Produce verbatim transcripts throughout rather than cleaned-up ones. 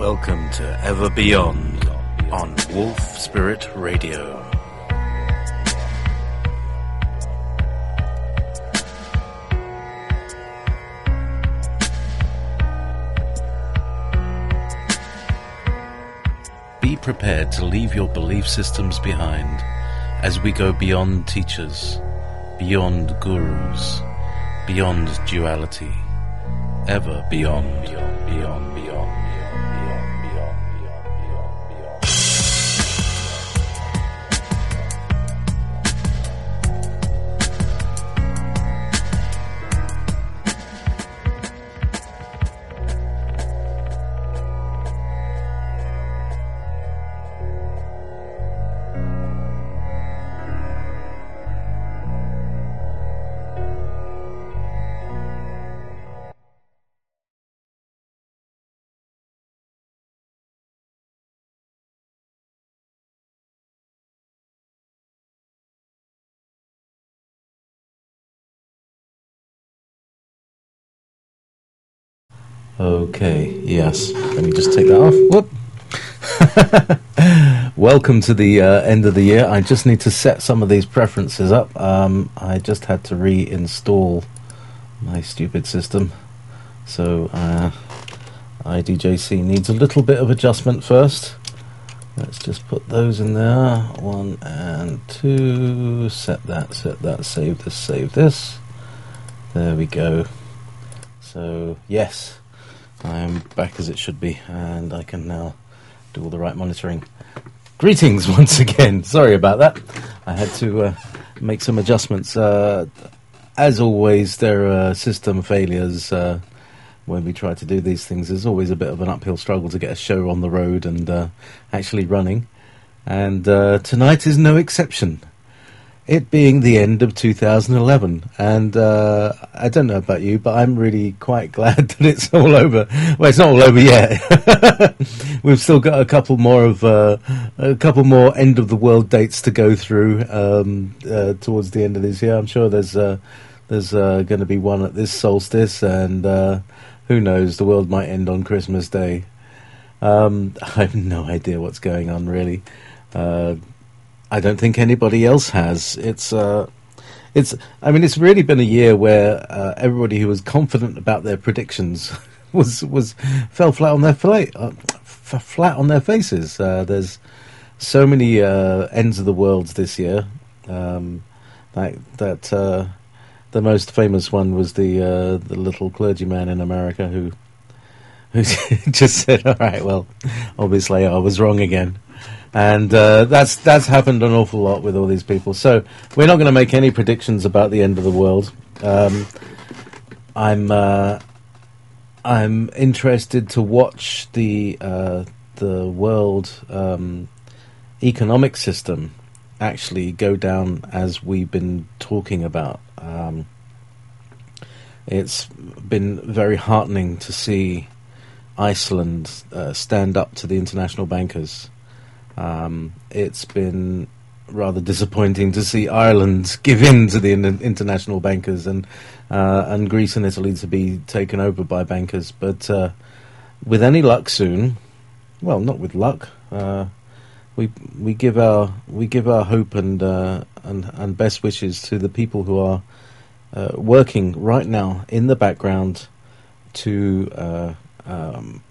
Welcome to Ever Beyond on Wolf Spirit Radio. Be prepared to leave your belief systems behind as we go beyond teachers, beyond gurus, beyond duality, ever beyond, beyond, beyond, beyond. Okay, yes. Let me just take that off. Whoop. Welcome to the uh, end of the year. I just need to set some of these preferences up. Um, I just had to reinstall my stupid system. So uh, I D J C needs a little bit of adjustment first. Let's just put those in there. One and two. Set that, set that, save this, save this. There we go. So, yes. I am back as it should be, and I can now do all the right monitoring. Greetings once again. Sorry about that. I had to uh, make some adjustments. Uh, as always, there are system failures uh, when we try to do these things. There's always a bit of an uphill struggle to get a show on the road and uh, actually running. And uh, tonight is no exception. It being the end of two thousand eleven, and uh, I don't know about you, but I'm really quite glad that it's all over. Well, it's not all over yet. We've still got a couple more of uh, a couple more end of the world dates to go through um, uh, towards the end of this year. I'm sure there's uh, there's uh, going to be one at this solstice, and uh, who knows, the world might end on Christmas Day. Um, I have no idea what's going on, really. Uh, I don't think anybody else has. It's, uh, it's. I mean, it's really been a year where uh, everybody who was confident about their predictions was was fell flat on their fla- uh, f- flat on their faces. Uh, there's so many uh, ends of the world this year. Um, like that, uh, the most famous one was the uh, the little clergyman in America who who just said, "All right, well, obviously I was wrong again." And uh, that's that's happened an awful lot with all these people. So we're not going to make any predictions about the end of the world. Um, I'm uh, I'm interested to watch the uh, the world um, economic system actually go down as we've been talking about. Um, it's been very heartening to see Iceland uh, stand up to the international bankers. Um, it's been rather disappointing to see Ireland give in to the in- international bankers and uh, and Greece and Italy to be taken over by bankers. But uh, with any luck soon, well, not with luck, uh, we we give our we give our hope and uh, and and best wishes to the people who are uh, working right now in the background to uh, um,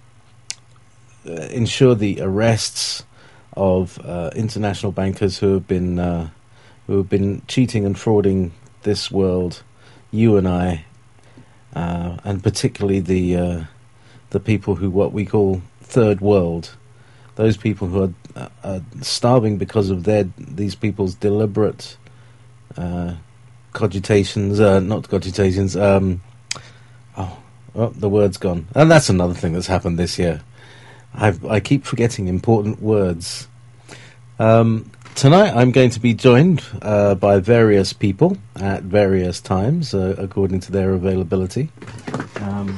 ensure the arrests of uh, international bankers who have been uh, who have been cheating and frauding this world, you and I, uh, and particularly the uh, the people who what we call third world, those people who are, uh, are starving because of their these people's deliberate uh, cogitations, uh, not cogitations. Um, oh, oh, the word's gone, and that's another thing that's happened this year. I've, I keep forgetting important words. Um, tonight I'm going to be joined uh, by various people at various times, uh, according to their availability. Um,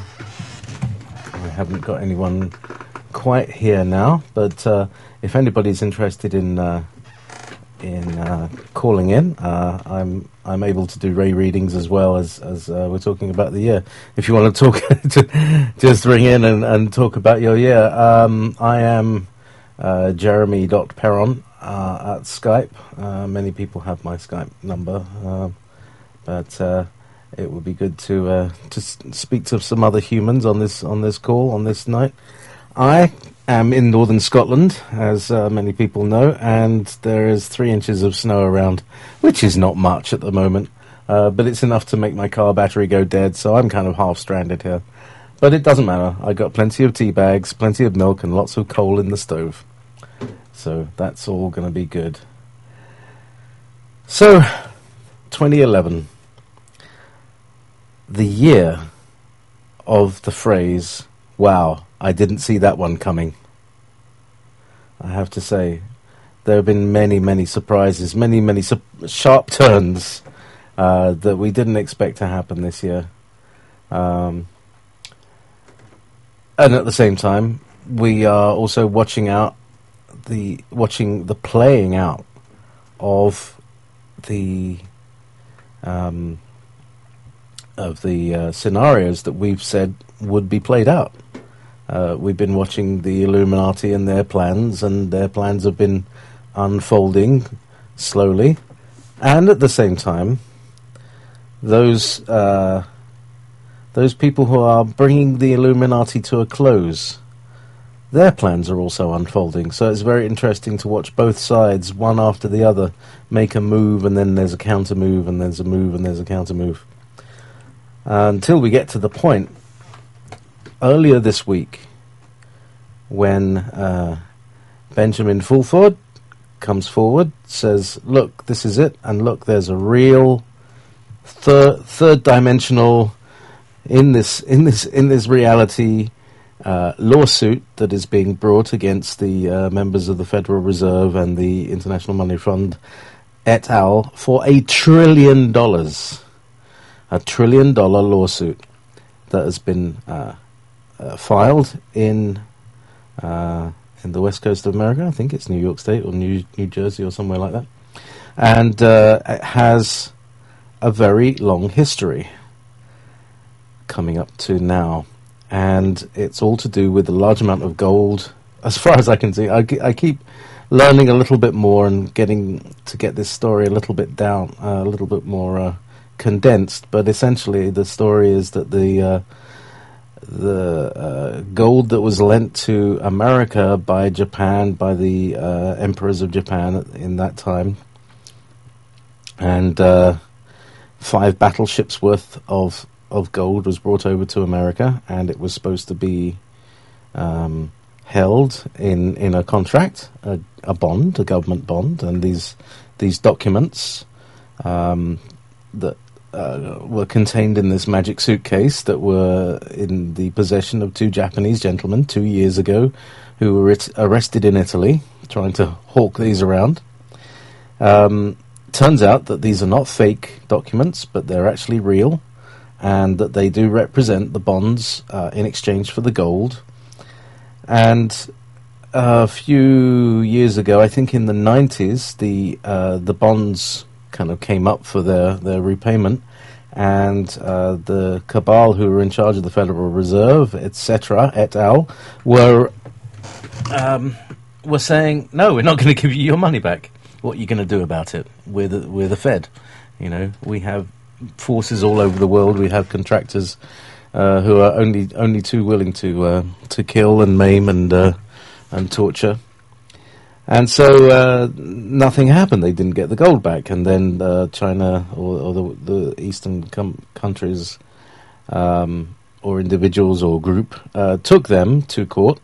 I haven't got anyone quite here now, but uh, if anybody's interested in uh, in uh, calling in. Uh, I'm I'm able to do Ray readings as well as as uh, we're talking about the year. If you want to talk, just ring in and, and talk about your year. Um, I am uh, Jeremy dot Perron uh, at Skype. Uh, many people have my Skype number, uh, but uh, it would be good to uh, to speak to some other humans on this on this call on this night. I am in northern Scotland, as uh, many people know, and there is three inches of snow around, which is not much at the moment, uh, but it's enough to make my car battery go dead, so I'm kind of half stranded here. But it doesn't matter. I got plenty of tea bags, plenty of milk, and lots of coal in the stove. So that's all going to be good. So, twenty eleven. The year of the phrase, wow, I didn't see that one coming. I have to say, there have been many, many surprises, many, many su- sharp turns uh, that we didn't expect to happen this year. Um, and at the same time, we are also watching out the watching the playing out of the um, of the uh, scenarios that we've said would be played out. Uh, we've been watching the Illuminati and their plans, and their plans have been unfolding slowly. And at the same time, those uh, those people who are bringing the Illuminati to a close, their plans are also unfolding. So it's very interesting to watch both sides, one after the other, make a move, and then there's a counter move, and there's a move, and there's a counter move. Uh, until we get to the point earlier this week when uh, Benjamin Fulford comes forward, says, look, this is it, and look, there's a real third third dimensional in this in this in this reality uh, lawsuit that is being brought against the uh, members of the Federal Reserve and the International Money Fund et al. For a trillion dollars. A trillion dollar lawsuit that has been uh, uh, filed in uh, in the west coast of America. I think it's New York State or New New Jersey or somewhere like that, and uh, it has a very long history coming up to now, and it's all to do with a large amount of gold. As far as I can see, I, I keep learning a little bit more and getting to get this story a little bit down, uh, a little bit more. Uh, condensed, but essentially the story is that the uh, the uh, gold that was lent to America by Japan, by the uh, emperors of Japan in that time, and uh, five battleships worth of of gold was brought over to America, and it was supposed to be um, held in in a contract, a, a bond, a government bond, and these these documents um, that Uh, were contained in this magic suitcase that were in the possession of two Japanese gentlemen two years ago who were it- arrested in Italy trying to hawk these around. Um, turns out that these are not fake documents, but they're actually real, and that they do represent the bonds uh, in exchange for the gold. And a few years ago, I think in the nineties, the uh, the bonds kind of came up for their, their repayment, and uh, the cabal who were in charge of the Federal Reserve, et cetera, et al., were um, were saying, no, we're not going to give you your money back. What are you going to do about it? We're the, we're the Fed. You know, we have forces all over the world. We have contractors uh, who are only only too willing to uh, to kill and maim and uh, and torture. And so uh, nothing happened. They didn't get the gold back, and then uh, China or, or the, the eastern com- countries um, or individuals or group uh, took them to court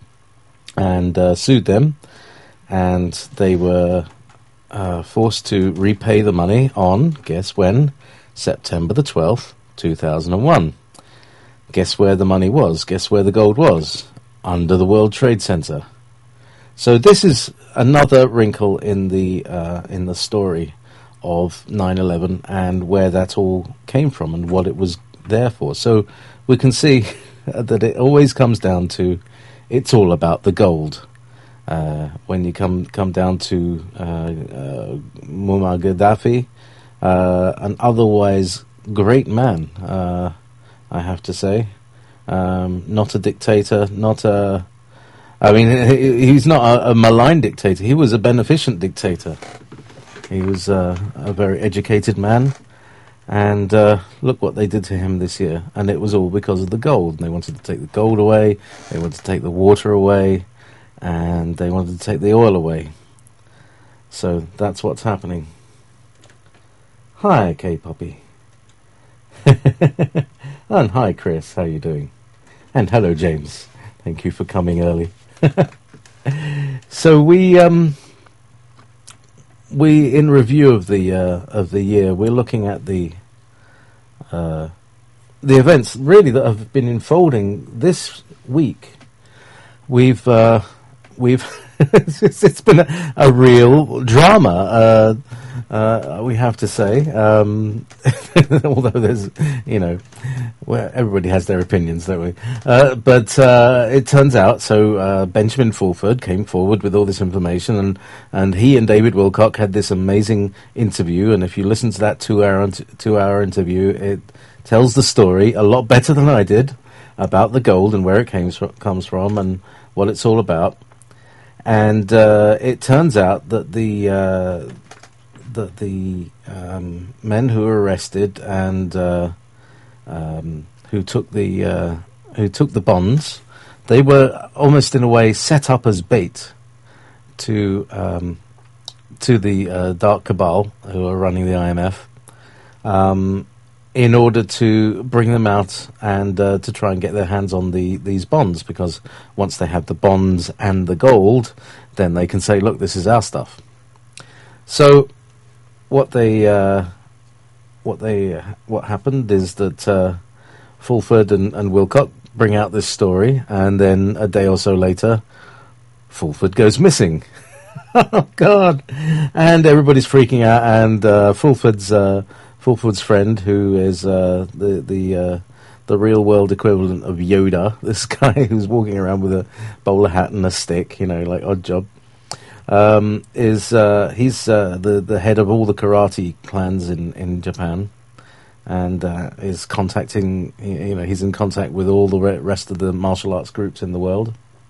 and uh, sued them, and they were uh, forced to repay the money on, guess when? September the twelfth, two thousand one. Guess where the money was? Guess where the gold was? Under the World Trade Center. So this is another wrinkle in the uh, in the story of nine eleven and where that all came from and what it was there for. So we can see that it always comes down to it's all about the gold. uh, when you come come down to uh, uh, Muammar Gaddafi, uh, an otherwise great man, uh, I have to say. Um, not a dictator, not a... I mean, he, he's not a, a malign dictator. He was a beneficent dictator. He was uh, a very educated man. And uh, look what they did to him this year. And it was all because of the gold. They wanted to take the gold away. They wanted to take the water away. And they wanted to take the oil away. So that's what's happening. Hi, K-Poppy. And hi, Chris. How you doing? And hello, James. Thank you for coming early. So we, um, we in review of the uh, of the year, we're looking at the uh, the events really that have been unfolding this week. We've uh, we've it's, it's been a, a real drama. Uh, Uh, we have to say, um, although there's, you know, well, everybody has their opinions, don't we? Uh, but uh, it turns out, so uh, Benjamin Fulford came forward with all this information, and, and he and David Wilcock had this amazing interview. And if you listen to that two-hour two-hour interview, it tells the story a lot better than I did about the gold and where it came, comes from and what it's all about. And uh, it turns out that the uh, that the um, men who were arrested and uh, um, who took the uh, who took the bonds, they were almost in a way set up as bait to um, to the uh, dark cabal who are running the I M F, um, in order to bring them out and uh, to try and get their hands on the these bonds, because once they have the bonds and the gold, then they can say, look, this is our stuff. So What they, uh, what they, what happened is that uh, Fulford and, and Wilcock bring out this story, and then a day or so later, Fulford goes missing. Oh God! And everybody's freaking out, and uh, Fulford's uh, Fulford's friend, who is uh, the the uh, the real world equivalent of Yoda, this guy who's walking around with a bowler hat and a stick, you know, like Odd Job. Um, is uh, he's uh, the the head of all the karate clans in, in Japan, and uh, is contacting, you know, he's in contact with all the re- rest of the martial arts groups in the world.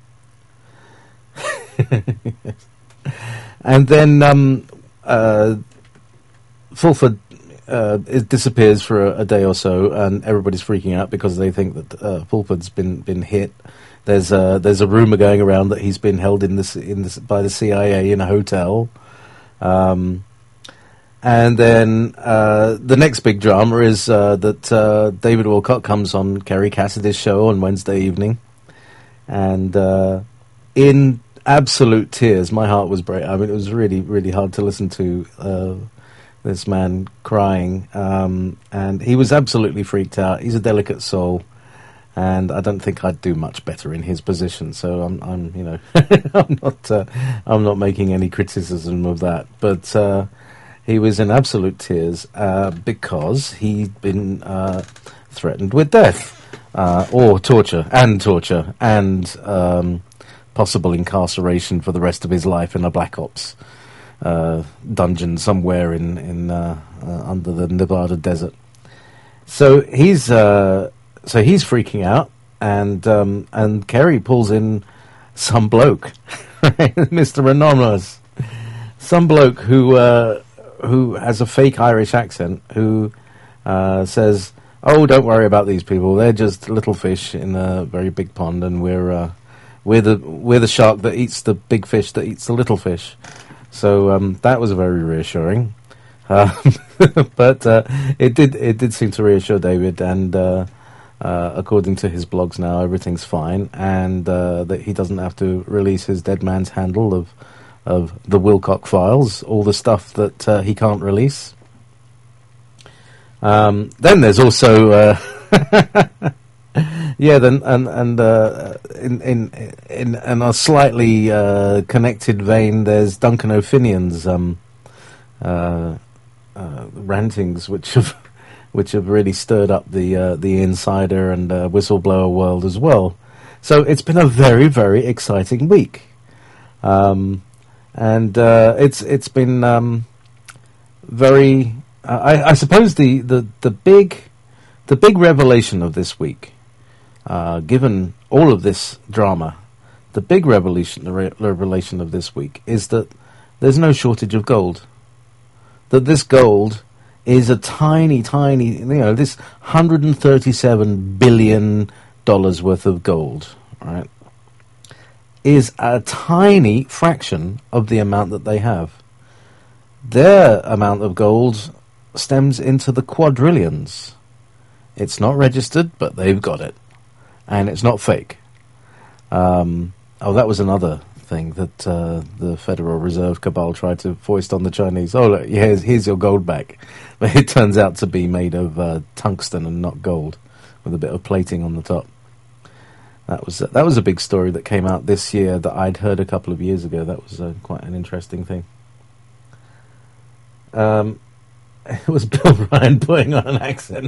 And then um, uh, Fulford uh, it disappears for a, a day or so, and everybody's freaking out because they think that uh, Fulford's been been hit. There's a there's a rumor going around that he's been held in this in this by the C I A in a hotel, um, and then uh, the next big drama is uh, that uh, David Wilcock comes on Kerry Cassidy's show on Wednesday evening, and uh, in absolute tears, my heart was breaking. I mean, it was really really hard to listen to uh, this man crying, um, and he was absolutely freaked out. He's a delicate soul. And I don't think I'd do much better in his position. So I'm, I'm you know, I'm not, uh, I'm not making any criticism of that. But uh, he was in absolute tears uh, because he'd been uh, threatened with death, uh, or torture, and torture, and um, possible incarceration for the rest of his life in a Black Ops uh, dungeon somewhere in in uh, uh, under the Nevada desert. So he's. Uh, So he's freaking out, and um, and Kerry pulls in some bloke, right? Mister Anonymous, some bloke who uh, who has a fake Irish accent, who uh, says, "Oh, don't worry about these people. They're just little fish in a very big pond, and we're uh, we're the we're the shark that eats the big fish that eats the little fish." So um, that was very reassuring, uh, but uh, it did it did seem to reassure David, and. Uh, Uh, according to his blogs now, everything's fine, and uh, that he doesn't have to release his dead man's handle of of the Wilcock files, all the stuff that uh, he can't release. Um, then there's also, uh, yeah, then and and uh, in in in in a slightly uh, connected vein, there's Duncan O'Finion's um, uh, uh, rantings, which have. which have really stirred up the uh, the insider and uh, whistleblower world as well. So it's been a very, very exciting week. Um, and uh, it's it's been um, very. Uh, I, I suppose the, the, the big the big revelation of this week, uh, given all of this drama, the big revelation the re- revelation of this week is that there's no shortage of gold. That this gold is a tiny, tiny, you know, this one hundred thirty-seven billion dollars worth of gold, right, is a tiny fraction of the amount that they have. Their amount of gold stems into the quadrillions. It's not registered, but they've got it. And it's not fake. Um, oh, that was another thing that uh, the Federal Reserve cabal tried to foist on the Chinese. Oh, look, here's, here's your gold back. But it turns out to be made of uh, tungsten and not gold, with a bit of plating on the top. That was uh, that was a big story that came out this year that I'd heard a couple of years ago. That was uh, quite an interesting thing. Um, it was Bill Ryan putting on an accent.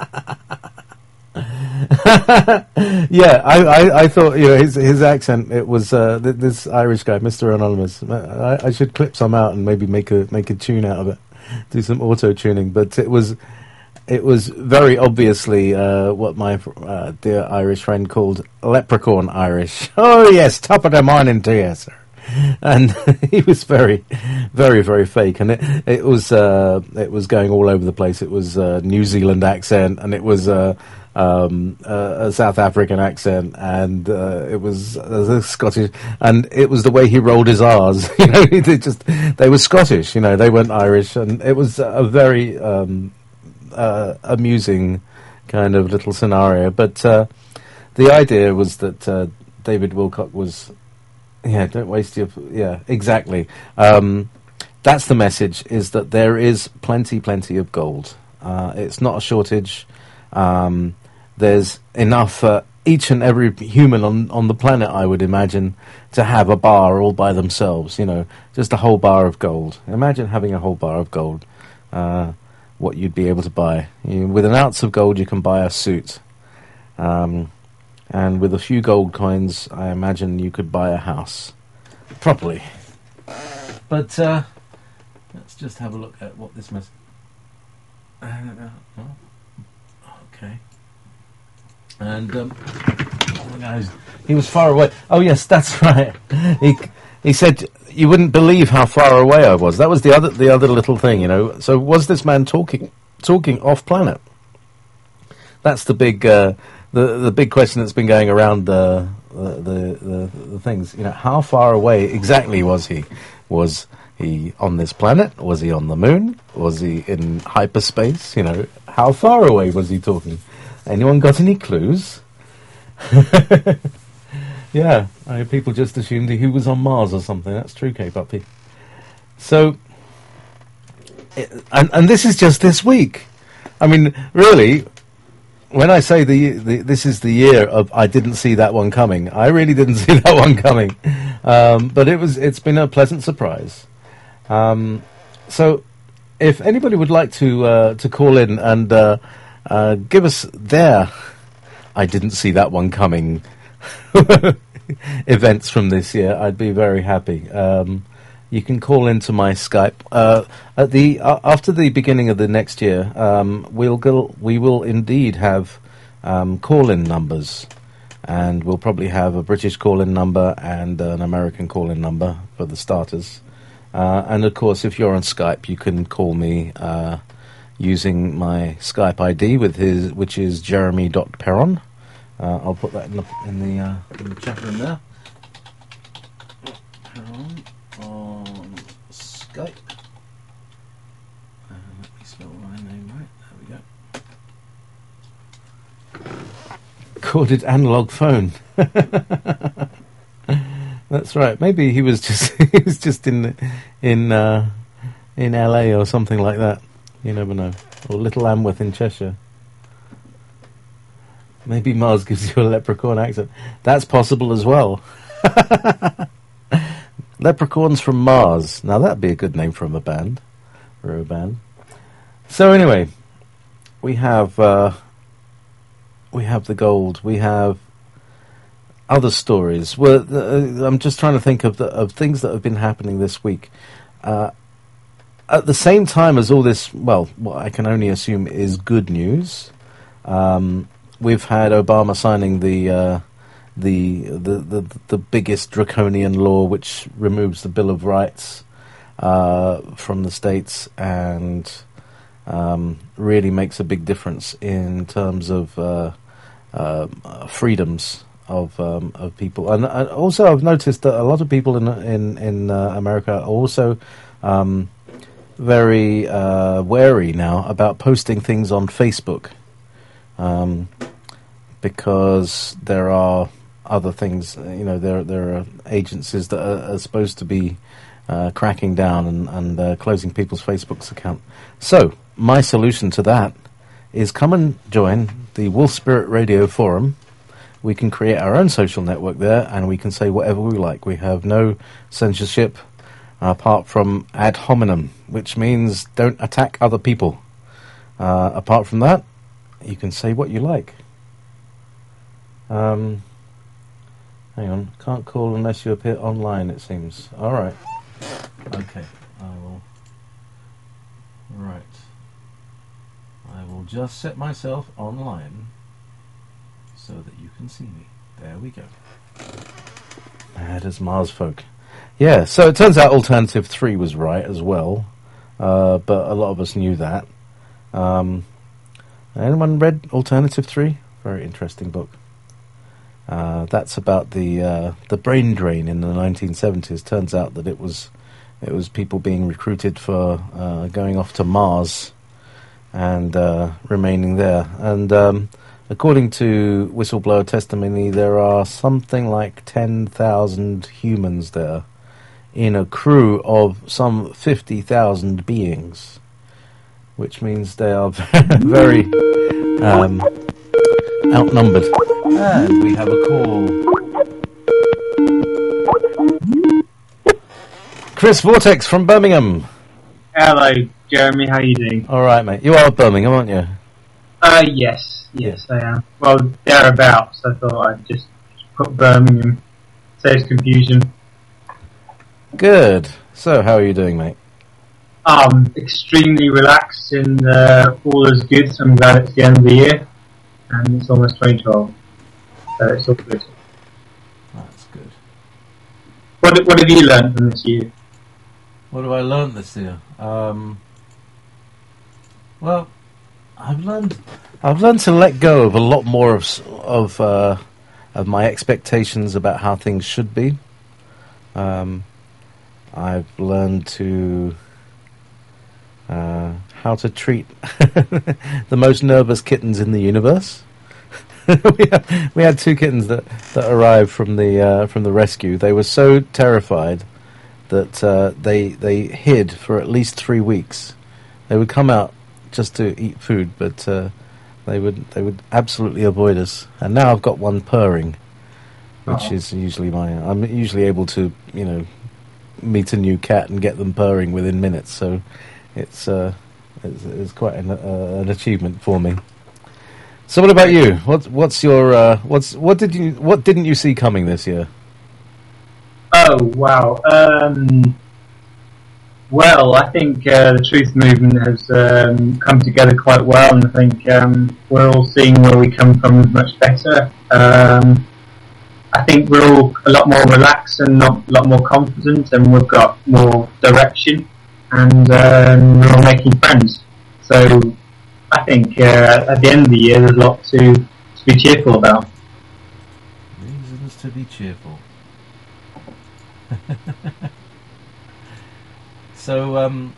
Yeah, I, I, I thought, you know, his his accent. It was uh, th- this Irish guy, Mister Anonymous. I, I should clip some out and maybe make a make a tune out of it, do some auto tuning. But it was. It was very obviously uh, what my uh, dear Irish friend called leprechaun Irish. Oh yes, top of the morning to you, sir. And he was very, very, very fake, and it it was uh, it was going all over the place. It was a New Zealand accent, and it was a, um, a, a South African accent, and uh, it was a Scottish, and it was the way he rolled his R's. You know, they just they were Scottish. You know, they weren't Irish, and it was a very um, Uh, amusing kind of little scenario, but uh, the idea was that uh, David Wilcock was, yeah, don't waste your, yeah, exactly. Um, that's the message: is that there is plenty, plenty of gold. Uh, it's not a shortage. Um, there's enough for each and every human on on the planet, I would imagine, to have a bar all by themselves. You know, just a whole bar of gold. Imagine having a whole bar of gold. Uh, what you'd be able to buy. You, with an ounce of gold, you can buy a suit. Um, and with a few gold coins, I imagine you could buy a house. Properly. But, uh, let's just have a look at what this mess... Uh, oh, okay. And, um... oh, guys, he was far away. Oh, yes, that's right. He... He said, you wouldn't believe how far away I was. That was the other the other little thing, you know. So was this man talking talking off planet? That's the big uh, the the big question that's been going around the the, the the the things. You know, how far away exactly was he? Was he on this planet? Was he on the moon? Was he in hyperspace? You know, how far away was he talking? Anyone got any clues? Yeah, I, people just assumed he was on Mars or something. That's true, K-Puppy. So, it, and, and this is just this week. I mean, really, when I say the, the this is the year of I didn't see that one coming, I really didn't see that one coming. Um, but it was it's been a pleasant surprise. Um, so, if anybody would like to uh, to call in and uh, uh, give us their I didn't see that one coming events from this year, I'd be very happy. Um, you can call into my Skype uh, at the uh, after the beginning of the next year. Um, we'll go, we will indeed have um, call-in numbers, and we'll probably have a British call-in number and an American call-in number for the starters. Uh, and of course, if you're on Skype, you can call me uh, using my Skype I D, with his, which is jeremy dot perron. Uh, I'll put that in the in the, uh, in the chat room there. Perron on Skype. Uh, let me spell my name right. There we go. Corded analog phone. That's right. Maybe he was just he was just in in uh, in L A or something like that. You never know. Or Little Amworth in Cheshire. Maybe Mars gives you a leprechaun accent. That's possible as well. Leprechauns from Mars. Now that'd be a good name from a band, or a band. So anyway, we have uh, we have the gold. We have other stories. Well, uh, I'm just trying to think of the, of things that have been happening this week. Uh, at the same time as all this, well, what I can only assume is good news. Um, we've had Obama signing the, uh, the the the the biggest draconian law, which removes the Bill of Rights uh, from the states and um, really makes a big difference in terms of uh, uh, freedoms of um, of people. And, and also, I've noticed that a lot of people in in in uh, America are also um, very uh, wary now about posting things on Facebook, um, because there are other things. You know, there there are agencies that are, are supposed to be uh, cracking down and, and uh, closing people's Facebook's account. So my solution to that is come and join the Wolf Spirit Radio Forum. We can create our own social network there, and we can say whatever we like. We have no censorship, apart from ad hominem, which means don't attack other people. Uh, apart from that, you can say what you like. Um, hang on, can't call unless you appear online, it seems. All right. Okay, I will. Right. I will just set myself online so that you can see me. There we go. Mad as Mars folk. Yeah, so it turns out Alternative three was right as well, uh, but a lot of us knew that. Um, anyone read Alternative three? Very interesting book. Uh, that's about the uh, the brain drain in the nineteen seventies. Turns out that it was it was people being recruited for uh, going off to Mars and uh, remaining there. And um, according to whistleblower testimony, there are something like ten thousand humans there in a crew of some fifty thousand beings, which means they are very um, outnumbered. And we have a call. Chris Vortex from Birmingham. Hello, Jeremy. How are you doing? All right, mate. You are Birmingham, aren't you? Uh, yes. Yes, I am. Well, thereabouts. I thought I'd just put Birmingham. Saves confusion. Good. So, how are you doing, mate? Um, extremely relaxed and uh, all is good. I'm glad it's the end of the year. And it's almost twenty twelve. So it's all good. That's good. What What have you learned from this year? What have I learned this year? Um, well, I've learned I've learned to let go of a lot more of of uh, of my expectations about how things should be. Um, I've learned to uh, how to treat the most nervous kittens in the universe. we, had, we had two kittens that, that arrived from the uh, from the rescue. They were so terrified that uh, they they hid for at least three weeks. They would come out just to eat food, but uh, they would they would absolutely avoid us. And now I've got one purring, which oh. is usually my. I'm usually able to you know meet a new cat and get them purring within minutes. So it's uh, it's, it's quite an, uh, an achievement for me. So what about you? What what's your uh, what's what did you what didn't you see coming this year? Oh wow! Um, well, I think uh, the truth movement has um, come together quite well, and I think um, we're all seeing where we come from much better. Um, I think we're all a lot more relaxed and not, a lot more confident, and we've got more direction, and um, we're all making friends. So I think uh, at the end of the year, there's a lot to, to be cheerful about. Reasons to be cheerful. so, um,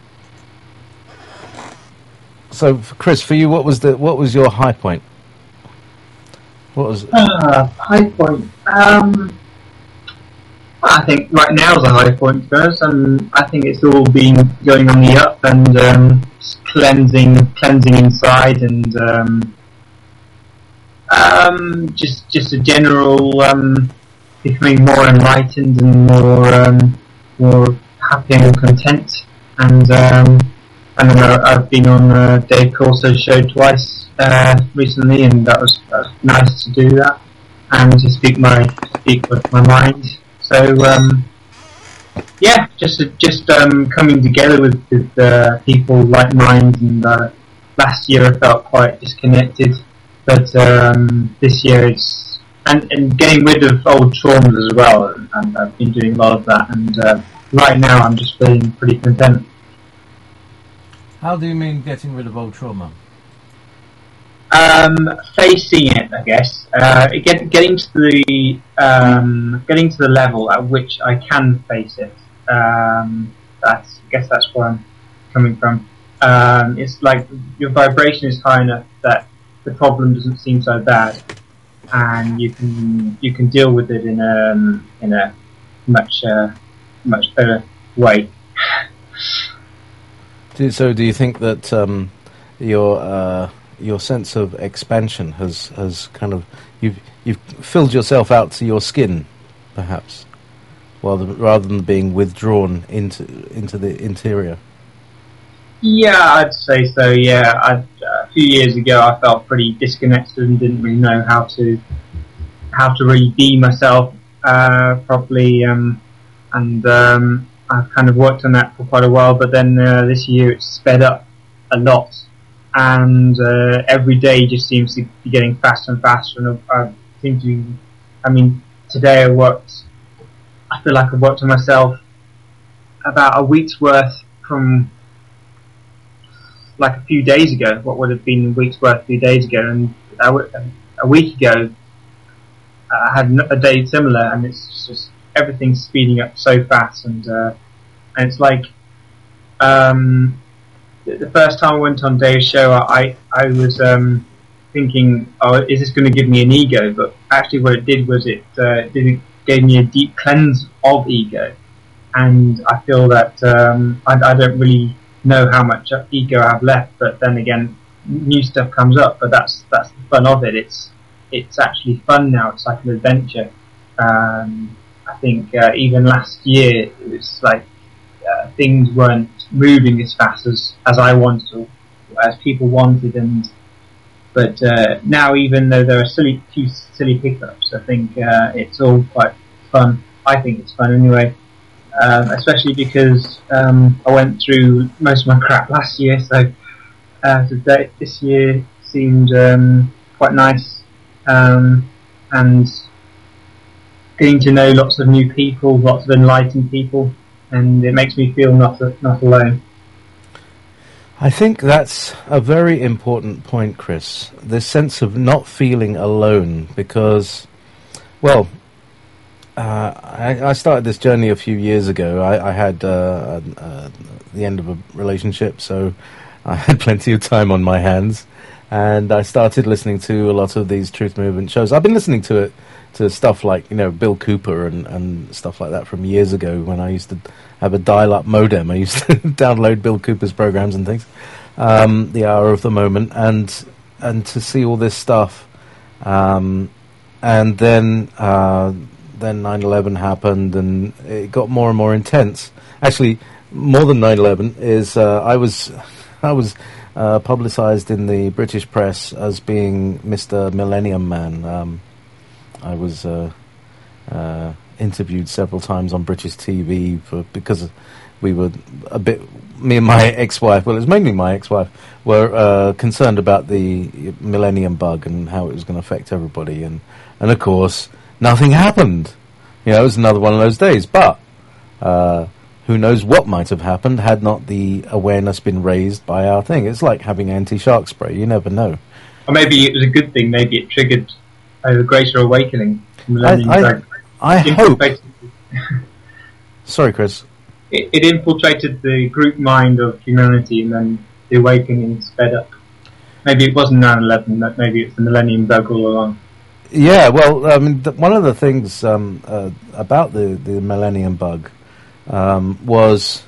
so Chris, for you, what was the what was your high point? What was uh, high point? Um, I think right now is a high point for us, and I think it's all been going on the up and um, cleansing, cleansing inside, and um, um, just just a general um, becoming more enlightened and more um, more happy and content. And um, I know I've been on uh, Dave Corso's show twice uh, recently, and that was, that was nice to do that. and to speak my speak with my mind. So um, yeah, just just um, coming together with, with uh, people like minds. And uh, last year I felt quite disconnected, but um, this year it's and, and getting rid of old traumas as well. And, and I've been doing a lot of that, and uh, right now I'm just feeling pretty content. How do you mean getting rid of old trauma? Um, facing it, I guess. Uh, get, getting to the um, getting to the level at which I can face it. Um, that's, I guess that's where I'm coming from. Um, it's like your vibration is high enough that the problem doesn't seem so bad, and you can you can deal with it in a in a much uh, much better way. So, do you think that um, your uh, your sense of expansion has, has kind of you've you've filled yourself out to your skin, perhaps, rather rather than being withdrawn into into the interior? Yeah, I'd say so. Yeah, I'd, uh, a few years ago I felt pretty disconnected and didn't really know how to how to really be myself uh, properly, um, and. Um, I've kind of worked on that for quite a while, but then uh, this year it's sped up a lot, and uh, every day just seems to be getting faster and faster. And I seem to, I mean, today I worked. I feel like I've worked on myself about a week's worth from like a few days ago. What would have been a week's worth a few days ago, and a week ago I had a day similar, and it's just. Everything's speeding up so fast, and uh, and it's like um, the first time I went on Dave's show, I I was um, thinking, oh, is this going to give me an ego? But actually, what it did was it uh, did it gave me a deep cleanse of ego, and I feel that um, I, I don't really know how much ego I have left. But then again, new stuff comes up, but that's that's the fun of it. It's it's actually fun now. It's like an adventure. Um, I think uh, even last year it was like uh, things weren't moving as fast as, as I wanted or as people wanted, and but uh, now even though there are silly few silly hiccups, I think uh, it's all quite fun. I think it's fun anyway, um, especially because um, I went through most of my crap last year, so uh, today, this year seemed um, quite nice, um, and getting to know lots of new people, lots of enlightened people, and it makes me feel not not alone. I think that's a very important point, Chris. This sense of not feeling alone, because, well, uh, I, I started this journey a few years ago. I, I had uh, uh, the end of a relationship, so I had plenty of time on my hands, and I started listening to a lot of these Truth Movement shows. I've been listening to it. To stuff like, you know, Bill Cooper and, and stuff like that from years ago when I used to have a dial-up modem. I used to download Bill Cooper's programs and things, um, The Hour of the Moment, and and to see all this stuff. Um, and then uh, then nine eleven happened, and it got more and more intense. Actually, more than nine eleven is uh, I was I was uh, publicised in the British press as being Mister Millennium Man. Um, I was uh, uh, interviewed several times on British T V for because we were a bit. Me and my ex-wife, well, it was mainly my ex-wife, were uh, concerned about the Millennium Bug and how it was going to affect everybody, and and of course nothing happened. You know, it was another one of those days. But uh, who knows what might have happened had not the awareness been raised by our thing? It's like having anti-shark spray. You never know. Or maybe it was a good thing. Maybe it triggered a greater awakening. I, I, I hope. Sorry, Chris. It, it infiltrated the group mind of humanity, and then the awakening sped up. Maybe it wasn't nine eleven, but maybe it's the Millennium Bug all along. Yeah, well, I mean, th- one of the things um, uh, about the, the Millennium Bug um, was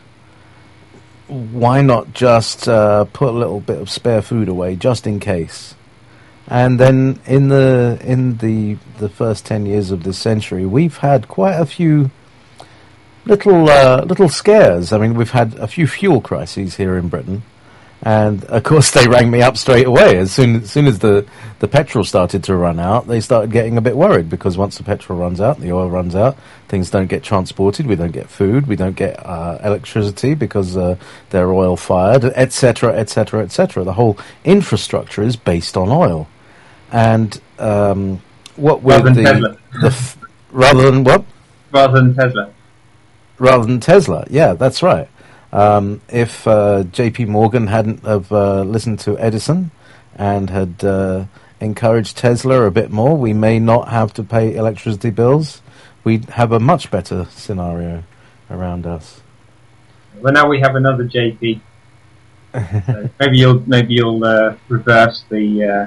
why not just uh, put a little bit of spare food away, just in case. And then in the in the the first ten years of this century, we've had quite a few little uh, little scares. I mean, we've had a few fuel crises here in Britain, And of course, they rang me up straight away. As soon as soon as the, the petrol started to run out, they started getting a bit worried, because once the petrol runs out, the oil runs out, things don't get transported, we don't get food, we don't get uh, electricity because uh, they're oil fired, et cetera, et cetera, et cetera. The whole infrastructure is based on oil, and um, what with rather than the, Tesla. the f- rather than what Rather than Tesla. rather than Tesla, yeah, that's right. Um, if uh, J P Morgan hadn't have uh, listened to Edison and had uh, encouraged Tesla a bit more, we may not have to pay electricity bills. We'd have a much better scenario around us. Well, now we have another J P. So maybe you'll maybe you'll uh, reverse the uh,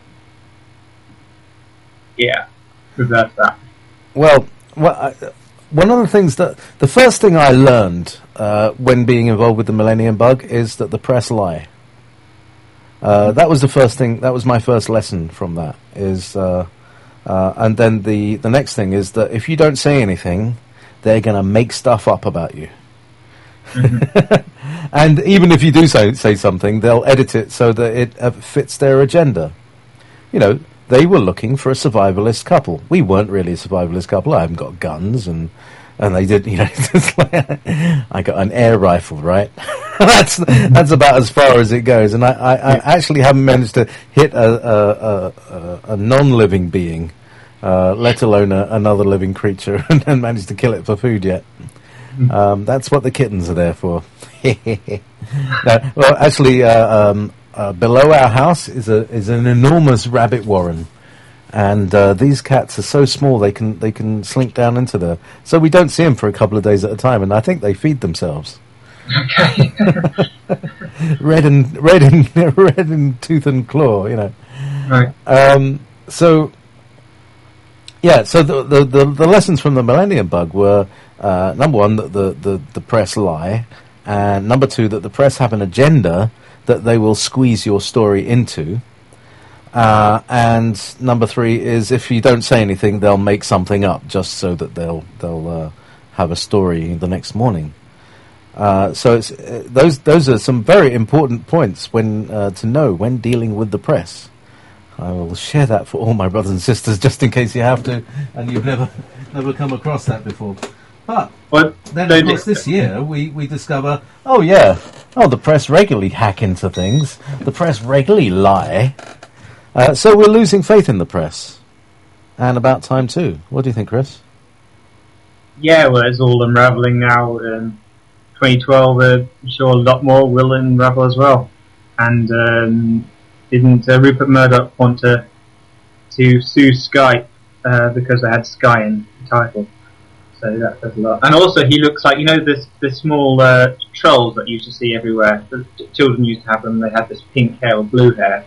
yeah reverse that. Well, well I, one of the things that the first thing I learned uh, when being involved with the Millennium Bug is that the press lie. Uh, that was the first thing. That was my first lesson from that. Is uh, uh, and then the the next thing is that if you don't say anything, they're going to make stuff up about you. Mm-hmm. And even if you do say say something, they'll edit it so that it uh, fits their agenda. You know, they were looking for a survivalist couple. We weren't really a survivalist couple. I haven't got guns, and and they did. You know, it's like, I got an air rifle, right? that's that's about as far as it goes. And I, I, I actually haven't managed to hit a a, a, a non-living being, uh, let alone a, another living creature, and, and managed to kill it for food yet. Um, that's what the kittens are there for. No, well, actually, uh, um, uh, below our house is a is an enormous rabbit warren, and uh, these cats are so small they can they can slink down into there. So we don't see them for a couple of days at a time, and I think they feed themselves. Okay. red and red and red in tooth and claw, you know. Right. Um, so. Yeah, so the, the the the lessons from the Millennium Bug were uh, number one, that the, the, the press lie, and number two, that the press have an agenda that they will squeeze your story into, uh, and number three is if you don't say anything, they'll make something up just so that they'll they'll uh, have a story the next morning. Uh, so it's, uh, those those are some very important points when uh, to know when dealing with the press. I will share that for all my brothers and sisters, just in case you have to, and you've never never come across that before. But What? then, of course, this year we, we discover, oh yeah, oh the press regularly hack into things, the press regularly lie, uh, so we're losing faith in the press, and about time too. What do you think, Chris? Yeah, well, it's all unravelling now. Um, twenty twelve, uh, I'm sure a lot more will unravel as well. And um, didn't uh, Rupert Murdoch want to to sue Skype uh, because they had Sky in the title? So that says a lot. And also, he looks like, you know, this the small uh, trolls that you used to see everywhere. The children used to have them. They had this pink hair or blue hair.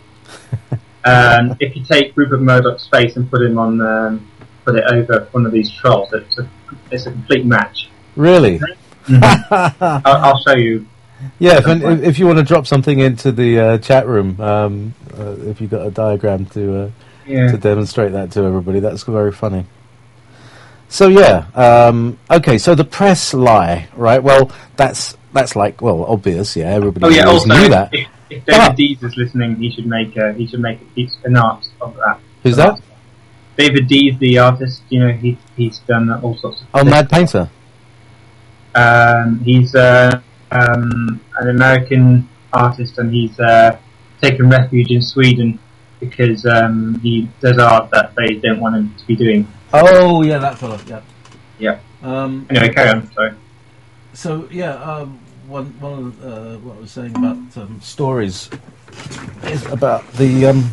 Um, if you take Rupert Murdoch's face and put him on, um, put it over one of these trolls, it's a it's a complete match. Really? Mm-hmm. I'll, I'll show you. Yeah, if, if, if you want to drop something into the uh, chat room, um, uh, if you've got a diagram to uh, Yeah. to demonstrate that to everybody, that's very funny. So yeah, um, okay. So the press lie, right? Well, that's that's like well obvious. Yeah, everybody Oh yeah. always Also, knew that. if, if David Ah. Dees is listening, he should make a, he should make a piece an art of that. Who's that? David Dees, the artist. You know, he he's done all sorts of. Oh, things. Mad Painter. Um, he's uh, um, an American artist, and he's uh, taken refuge in Sweden because um, he does art that they don't want him to be doing. Oh yeah, that fellow. Yeah. Yeah. Um, Anyway, carry on. Sorry. So yeah, um, one one of the, uh, what I was saying about um, stories is about the. Um,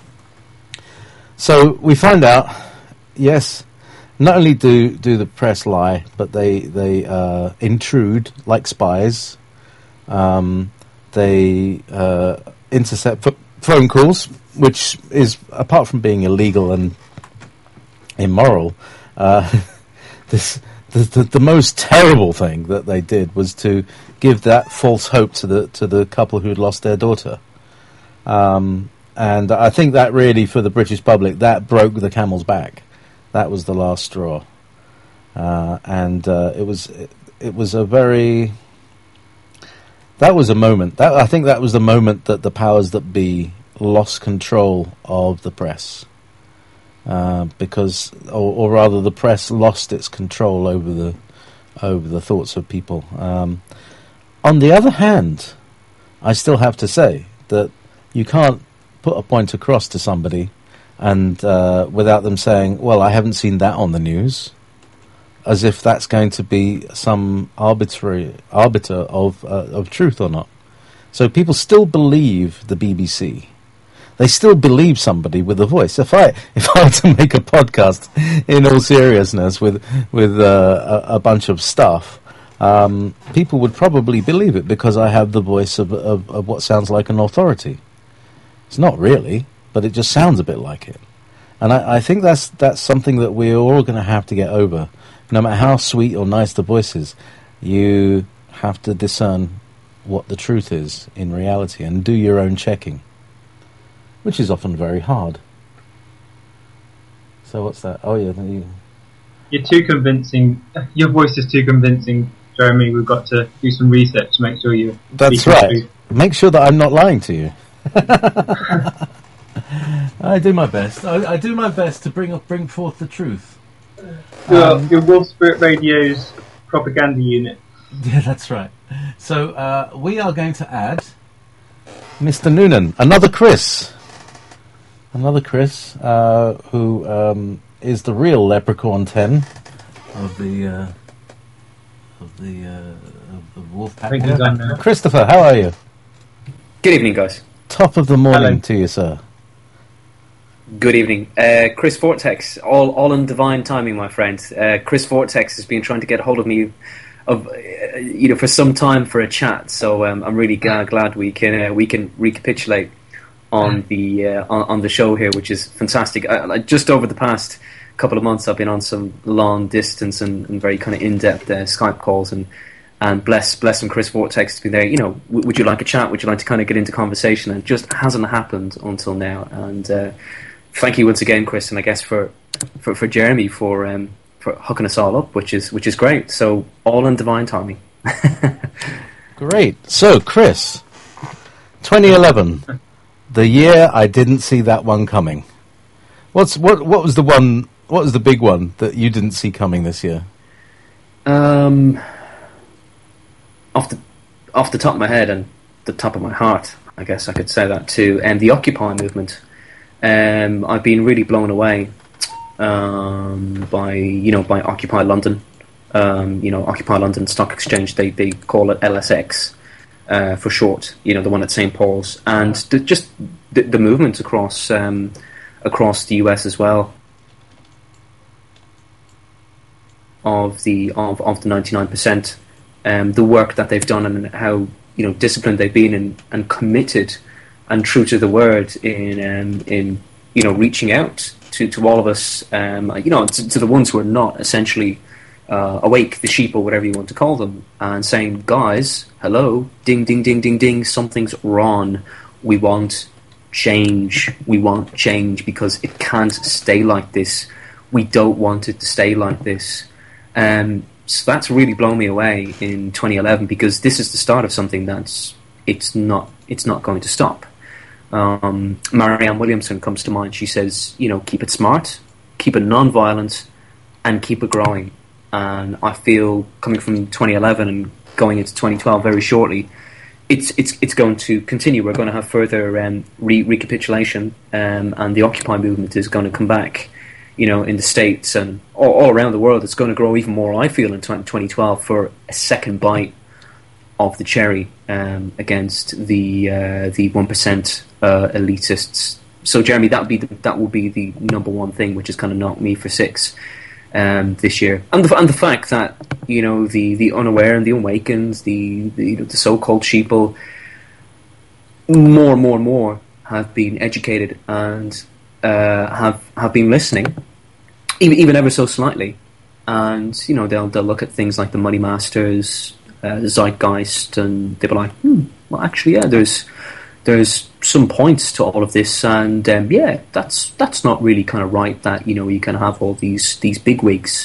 so we find out, yes, not only do do the press lie, but they they uh, intrude like spies. Um, they uh, intercept f- phone calls, which is apart from being illegal and immoral. Uh, this. The, the, the most terrible thing that they did was to give that false hope to the to the couple who'd lost their daughter, um, and I think that really, for the British public, that broke the camel's back. That was the last straw, uh, and uh, it was it, it was a very. that was a moment. That I think that was the moment that the powers that be lost control of the press, uh, because, or, or rather, the press lost its control over the over the thoughts of people. Um, on the other hand, I still have to say that you can't put a point across to somebody and uh, without them saying, "Well, I haven't seen that on the news," as if that's going to be some arbitrary arbiter of uh, of truth or not. So people still believe the B B C. They still believe somebody with a voice. If I if I were to make a podcast in all seriousness with with uh, a, a bunch of stuff, um, people would probably believe it because I have the voice of, of, of what sounds like an authority. It's not really, but it just sounds a bit like it. And I, I think that's that's something that we're all going to have to get over. No matter how sweet or nice the voice is, you have to discern what the truth is in reality and do your own checking, which is often very hard. So what's that? Oh yeah, you... You're too convincing. Your voice is too convincing, Jeremy. We've got to do some research to make sure you. That's right. Make sure that I'm not lying to you. I do my best. I, I do my best to bring up, bring forth the truth. Your, Um, your Wolf Spirit Radio's propaganda unit. Yeah, that's right. So uh, we are going to add Mister Noonan, another Chris, another Chris, uh, who um, is the real Leprechaun ten of the uh, of the uh, of the Wolf Pack. I think he's on now. Christopher, how are you? Good evening, guys. Top of the morning Hello. to you, sir. Good evening. Uh, Chris Vortex, all all in divine timing, my friend. Uh, Chris Vortex has been trying to get hold of me of uh, you know for some time for a chat, so um, I'm really glad, glad we can uh, we can recapitulate on the uh, on, on the show here, which is fantastic. I, I, just over the past couple of months, I've been on some long distance and, and very kind of in-depth uh, Skype calls, and and bless bless him, Chris Vortex has been there. You know, w- would you like a chat? Would you like to kind of get into conversation? And it just hasn't happened until now, and. Uh, Thank you once again, Chris, and I guess for for, for Jeremy for um, for hooking us all up, which is which is great. So all in divine timing. Great. So, Chris, twenty eleven, the year I didn't see that one coming. What's what? What was the one? What was the big one that you didn't see coming this year? Um, off the off the top of my head and the top of my heart, I guess I could say that too. And the Occupy movement. Um, I've been really blown away um, by you know by Occupy London, um, you know Occupy London Stock Exchange. They they call it L S X uh, for short. You know the one at Saint Paul's, and the, just the, the movement across um, across the U S as well of the of, of the ninety-nine percent. Um, the work that they've done and how you know disciplined they've been and, and committed. And true to the word in um, in you know reaching out to, to all of us, um, you know, to, to the ones who are not essentially uh, awake, the sheep or whatever you want to call them, and saying, guys, hello, ding, ding, ding, ding, ding, something's wrong. We want change. We want change because it can't stay like this. We don't want it to stay like this. Um, so that's really blown me away in twenty eleven because this is the start of something that's it's not it's not going to stop. Um, Marianne Williamson comes to mind. She says, you know, keep it smart, keep it non-violent, and keep it growing. And I feel coming from twenty eleven and going into twenty twelve very shortly, it's it's it's going to continue. We're going to have further um, re- recapitulation, um, and the Occupy movement is going to come back. You know, in the States and all, all around the world, it's going to grow even more. I feel in twenty twelve for a second bite of the cherry um, against the uh, the one percent uh, elitists. So, Jeremy, that would be the, that will be the number one thing, which has kind of knocked me for six um, this year, and the and the fact that you know the, the unaware and the awakened, the the, you know, the so-called sheeple, more and more and more have been educated and uh, have have been listening, even even ever so slightly, and you know they'll they'll look at things like the Money Masters. Uh, Zeitgeist, and they were like, hmm, well, actually, yeah, there's there's some points to all of this, and um, yeah, that's that's not really kind of right. That you know you can have all these these big wigs, you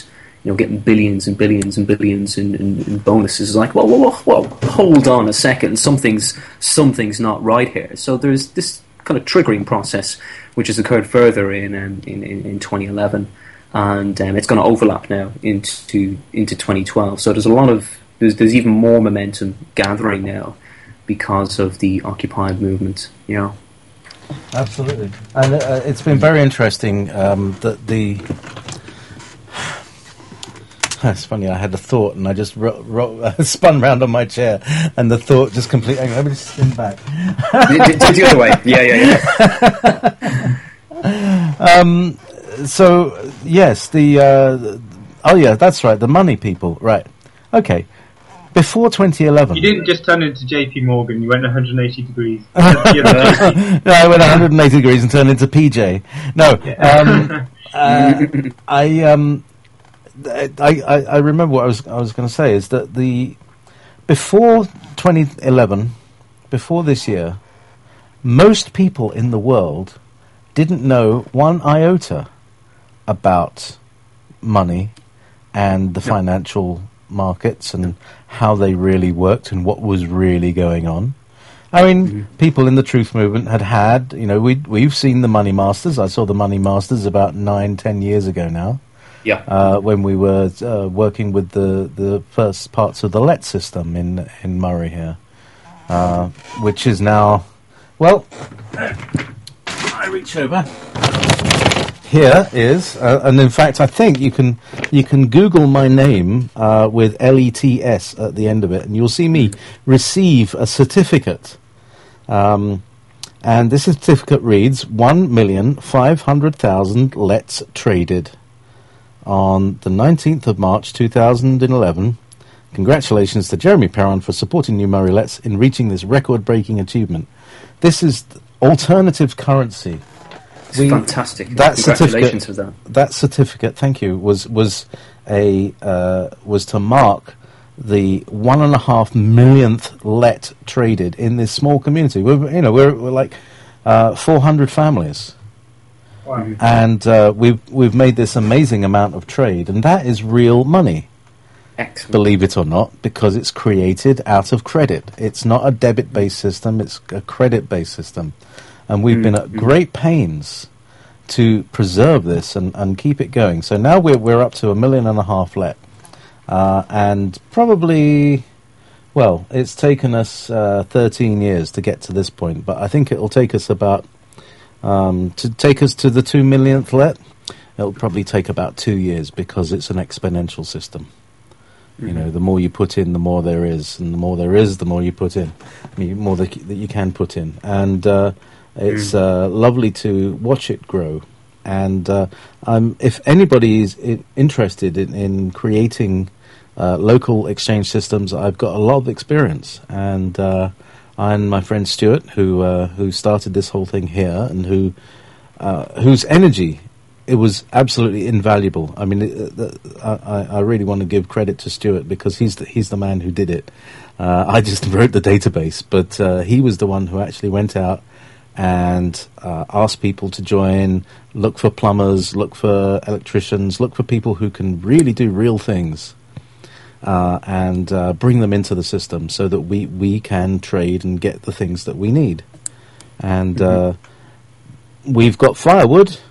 you know, getting billions and billions and billions in, in, in bonuses. It's like, whoa, whoa, whoa, whoa, hold on a second, something's something's not right here. So there's this kind of triggering process which has occurred further in um, in, in, in twenty eleven, and um, it's going to overlap now into into twenty twelve. So there's a lot of there's there's even more momentum gathering now because of the Occupy movement. You know. Absolutely, and uh, it's been very interesting um, that the. It's funny. I had a thought, and I just ro- ro- uh, spun round on my chair, and the thought just completely. Let me just spin back. the, the, the other way, yeah, yeah, yeah. um. So yes, the. Uh, oh yeah, that's right. The money people, right? Okay. Before twenty eleven, you didn't just turn into J P Morgan. You went one hundred eighty degrees. No, I went one hundred eighty degrees and turned into P J. No, yeah. um, uh, I um. I, I, I remember what I was I was going to say is that the before twenty eleven, before this year, most people in the world didn't know one iota about money and the financial markets and how they really worked and what was really going on. I mean, mm-hmm. people in the Truth Movement had had, you know, we we've seen the Money Masters. I saw the Money Masters about nine, ten years ago now. Yeah. Uh, when we were uh, working with the, the first parts of the L E T system in in Murray here, uh, which is now, well, I reach over. Here is, uh, and in fact, I think you can you can Google my name uh, with L E T S at the end of it, and you'll see me receive a certificate. Um, and this certificate reads one million five hundred thousand L E Ts traded. On the nineteenth of March two thousand eleven, congratulations to Jeremy Perron for supporting New Murray L E Ts in reaching this record-breaking achievement. This is alternative currency. It's we, fantastic. That Congratulations certificate, for that. That certificate, thank you, was was a uh, was to mark the one and a half millionth L E T traded in this small community. We're, you know, we're, we're like uh, four hundred families. Wow. And uh, we've we've made this amazing amount of trade, and that is real money. Excellent. Believe it or not, because it's created out of credit. It's not a debit-based system; it's a credit-based system, and we've mm-hmm. been at great pains to preserve this and, and keep it going. So now we're we're up to a million and a half L E T, uh, and probably, well, it's taken us uh, thirteen years to get to this point, but I think it'll take us about. Um, to take us to the two millionth L E T, it'll probably take about two years because it's an exponential system. Mm-hmm. You know, the more you put in, the more there is, and the more there is, the more you put in, the more that you can put in. And uh, it's mm. uh, lovely to watch it grow. And uh, um, if anybody is I- interested in, in creating uh, local exchange systems, I've got a lot of experience. And uh, and my friend Stuart, who uh, who started this whole thing here, and who uh, whose energy, it was absolutely invaluable. I mean, it, uh, I, I really want to give credit to Stuart because he's the, he's the man who did it. Uh, I just wrote the database, but uh, he was the one who actually went out and uh, asked people to join, look for plumbers, look for electricians, look for people who can really do real things. Uh, and uh, bring them into the system so that we, we can trade and get the things that we need. And mm-hmm. uh, we've got firewood.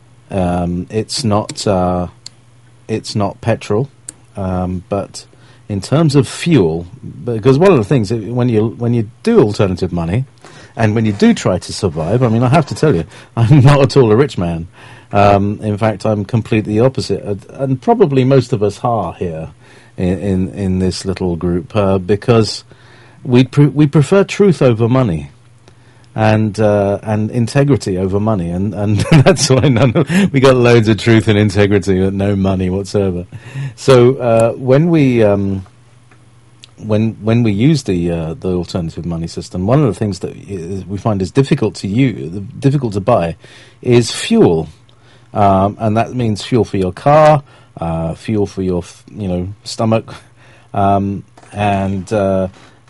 Um, it's not uh, it's not petrol, um, but in terms of fuel, because one of the things when you when you do alternative money, and when you do try to survive, I mean, I have to tell you, I'm not at all a rich man. Um, in fact, I'm completely the opposite, and probably most of us are here. In, in in this little group uh, because we pre- we prefer truth over money and uh, and integrity over money, and, and that's why none of, we got loads of truth and integrity but no money whatsoever. So uh, when we um, when when we use the uh, the alternative money system, one of the things that is, we find is difficult to use, difficult to buy, is fuel, um, and that means fuel for your car. Uh, fuel for your, you know, stomach, um, and uh,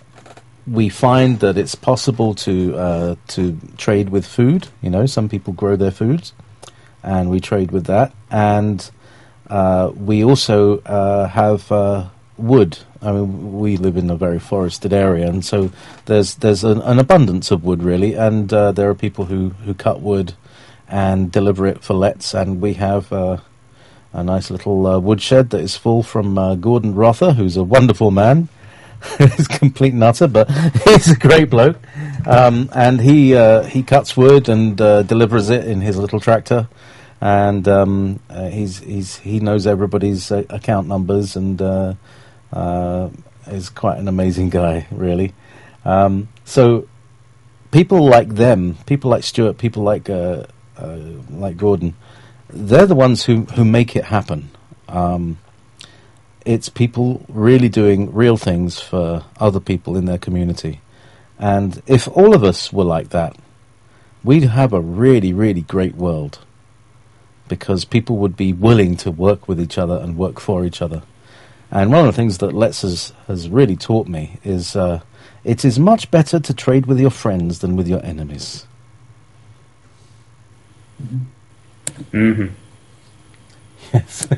we find that it's possible to uh, to trade with food. You know, some people grow their foods, and we trade with that. And Uh, we also uh, have uh, wood. I mean, we live in a very forested area, and so there's there's an, an abundance of wood, really. And uh, there are people who, who cut wood and deliver it for lets. And we have uh, a nice little uh, woodshed that is full from uh, Gordon Rother, who's a wonderful man. He's a complete nutter, but he's a great bloke. Um, and he uh, he cuts wood and uh, delivers it in his little tractor. And um, uh, he's he's he knows everybody's uh, account numbers, and uh, uh, is quite an amazing guy, really. Um, so people like them, people like Stuart, people like uh, uh, like Gordon, they're the ones who, who make it happen. Um, it's people really doing real things for other people in their community. And if all of us were like that, we'd have a really, really great world. Because people would be willing to work with each other and work for each other. And one of the things that Let's has, has really taught me is uh, it is much better to trade with your friends than with your enemies. Mm-hmm. Yes.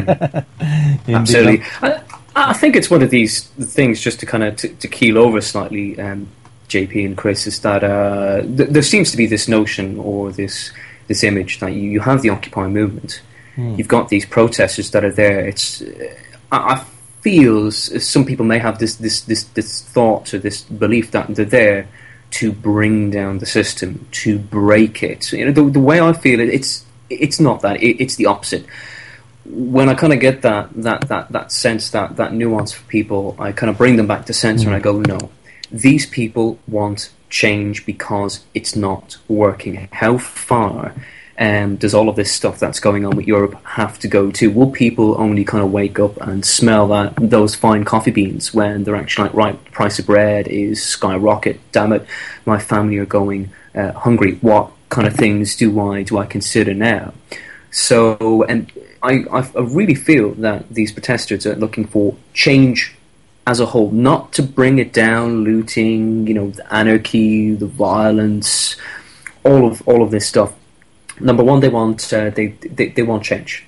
Mm-hmm. Absolutely. I, I think it's one of these things, just to kind of to, to keel over slightly, um, J P and Chris, is that uh, th- there seems to be this notion or this this image that you, you have the Occupy movement, mm. you've got these protesters that are there. It's uh, I, I feel s- some people may have this, this, this, this thought or this belief that they're there to bring down the system, to break it. You know, the, the way I feel it, it's it's not that. It, it's the opposite. When I kind of get that that that that sense, that that nuance for people, I kind of bring them back to center, mm. and I go, no, these people want change because it's not working. How far um, does all of this stuff that's going on with Europe have to go to? Will people only kind of wake up and smell that those fine coffee beans when they're actually like, right, the price of bread is skyrocket, damn it, my family are going uh, hungry. What kind of things do I do I consider now? So, and I, I really feel that these protesters are looking for change as a whole, not to bring it down, looting, you know, the anarchy, the violence, all of all of this stuff. Number one, they want uh, they, they they want change,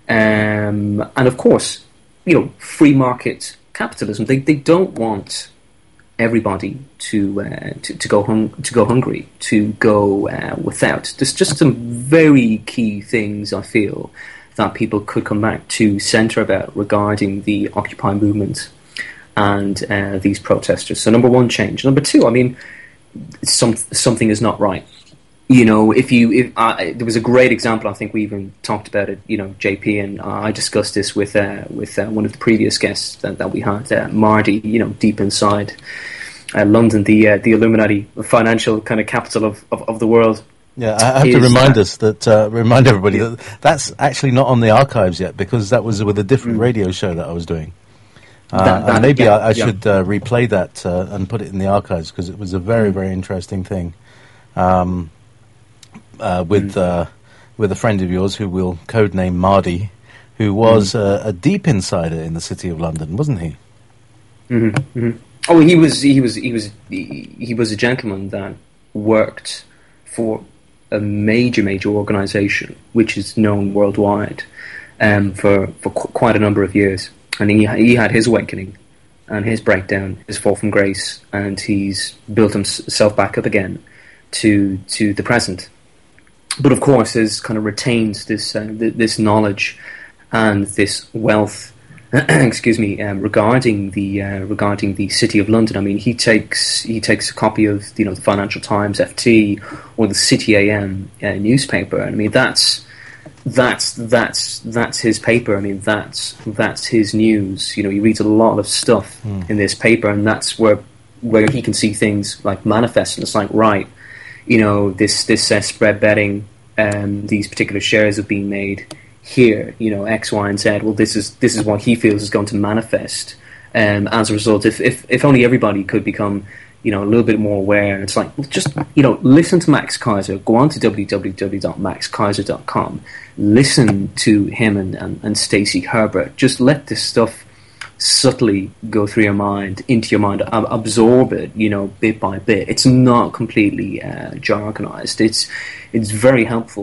um, and of course, you know, free market capitalism. They they don't want everybody to uh, to, to go hung- to go hungry, to go uh, without. There's just some very key things I feel that people could come back to centre about regarding the Occupy movement and uh, these protesters. So number one, change. Number two, I mean, some, something is not right. You know, if you, if uh, there was a great example, I think we even talked about it, you know, J P, and uh, I discussed this with uh, with uh, one of the previous guests that, that we had, uh, Marty, you know, deep inside uh, London, the uh, the Illuminati, financial kind of capital of, of, of the world. Yeah, I have to remind us that, uh, remind everybody that that's actually not on the archives yet, because that was with a different mm. radio show that I was doing. Uh, that, that, and maybe yeah, I, I yeah. should uh, replay that uh, and put it in the archives, because it was a very, very interesting thing. Um, uh, with mm. uh, with a friend of yours who we'll codename Mardy, who was mm. uh, a deep insider in the City of London, wasn't he? Mm-hmm, mm-hmm. Oh, he was. He was. He was. He, he was a gentleman that worked for a major, major organisation which is known worldwide um, for for qu- quite a number of years. And he he had his awakening and his breakdown, his fall from grace, and he's built himself back up again to to the present. But of course, has kind of retained this uh, th- this knowledge and this wealth. excuse me, um, regarding the uh, regarding the City of London. I mean, he takes he takes a copy of you know the Financial Times, F T, or the City A M uh, newspaper. I mean, that's. That's that's that's his paper. I mean, that's that's his news. You know, he reads a lot of stuff mm. in this paper, and that's where where he can see things like manifest. And it's like, right, you know, this this uh, spread betting, um, these particular shares have been made here. You know, X, Y, and Z. Well, this is this is what he feels is going to manifest. Um, as a result, if if if only everybody could become, you know, a little bit more aware. And it's like, just, you know, listen to Max Kaiser. Go on to w w w dot max kaiser dot com. Listen to him and, and, and Stacey Herbert. Just let this stuff subtly go through your mind, into your mind, ab- absorb it, you know, bit by bit. It's not completely uh, jargonized. It's it's very helpful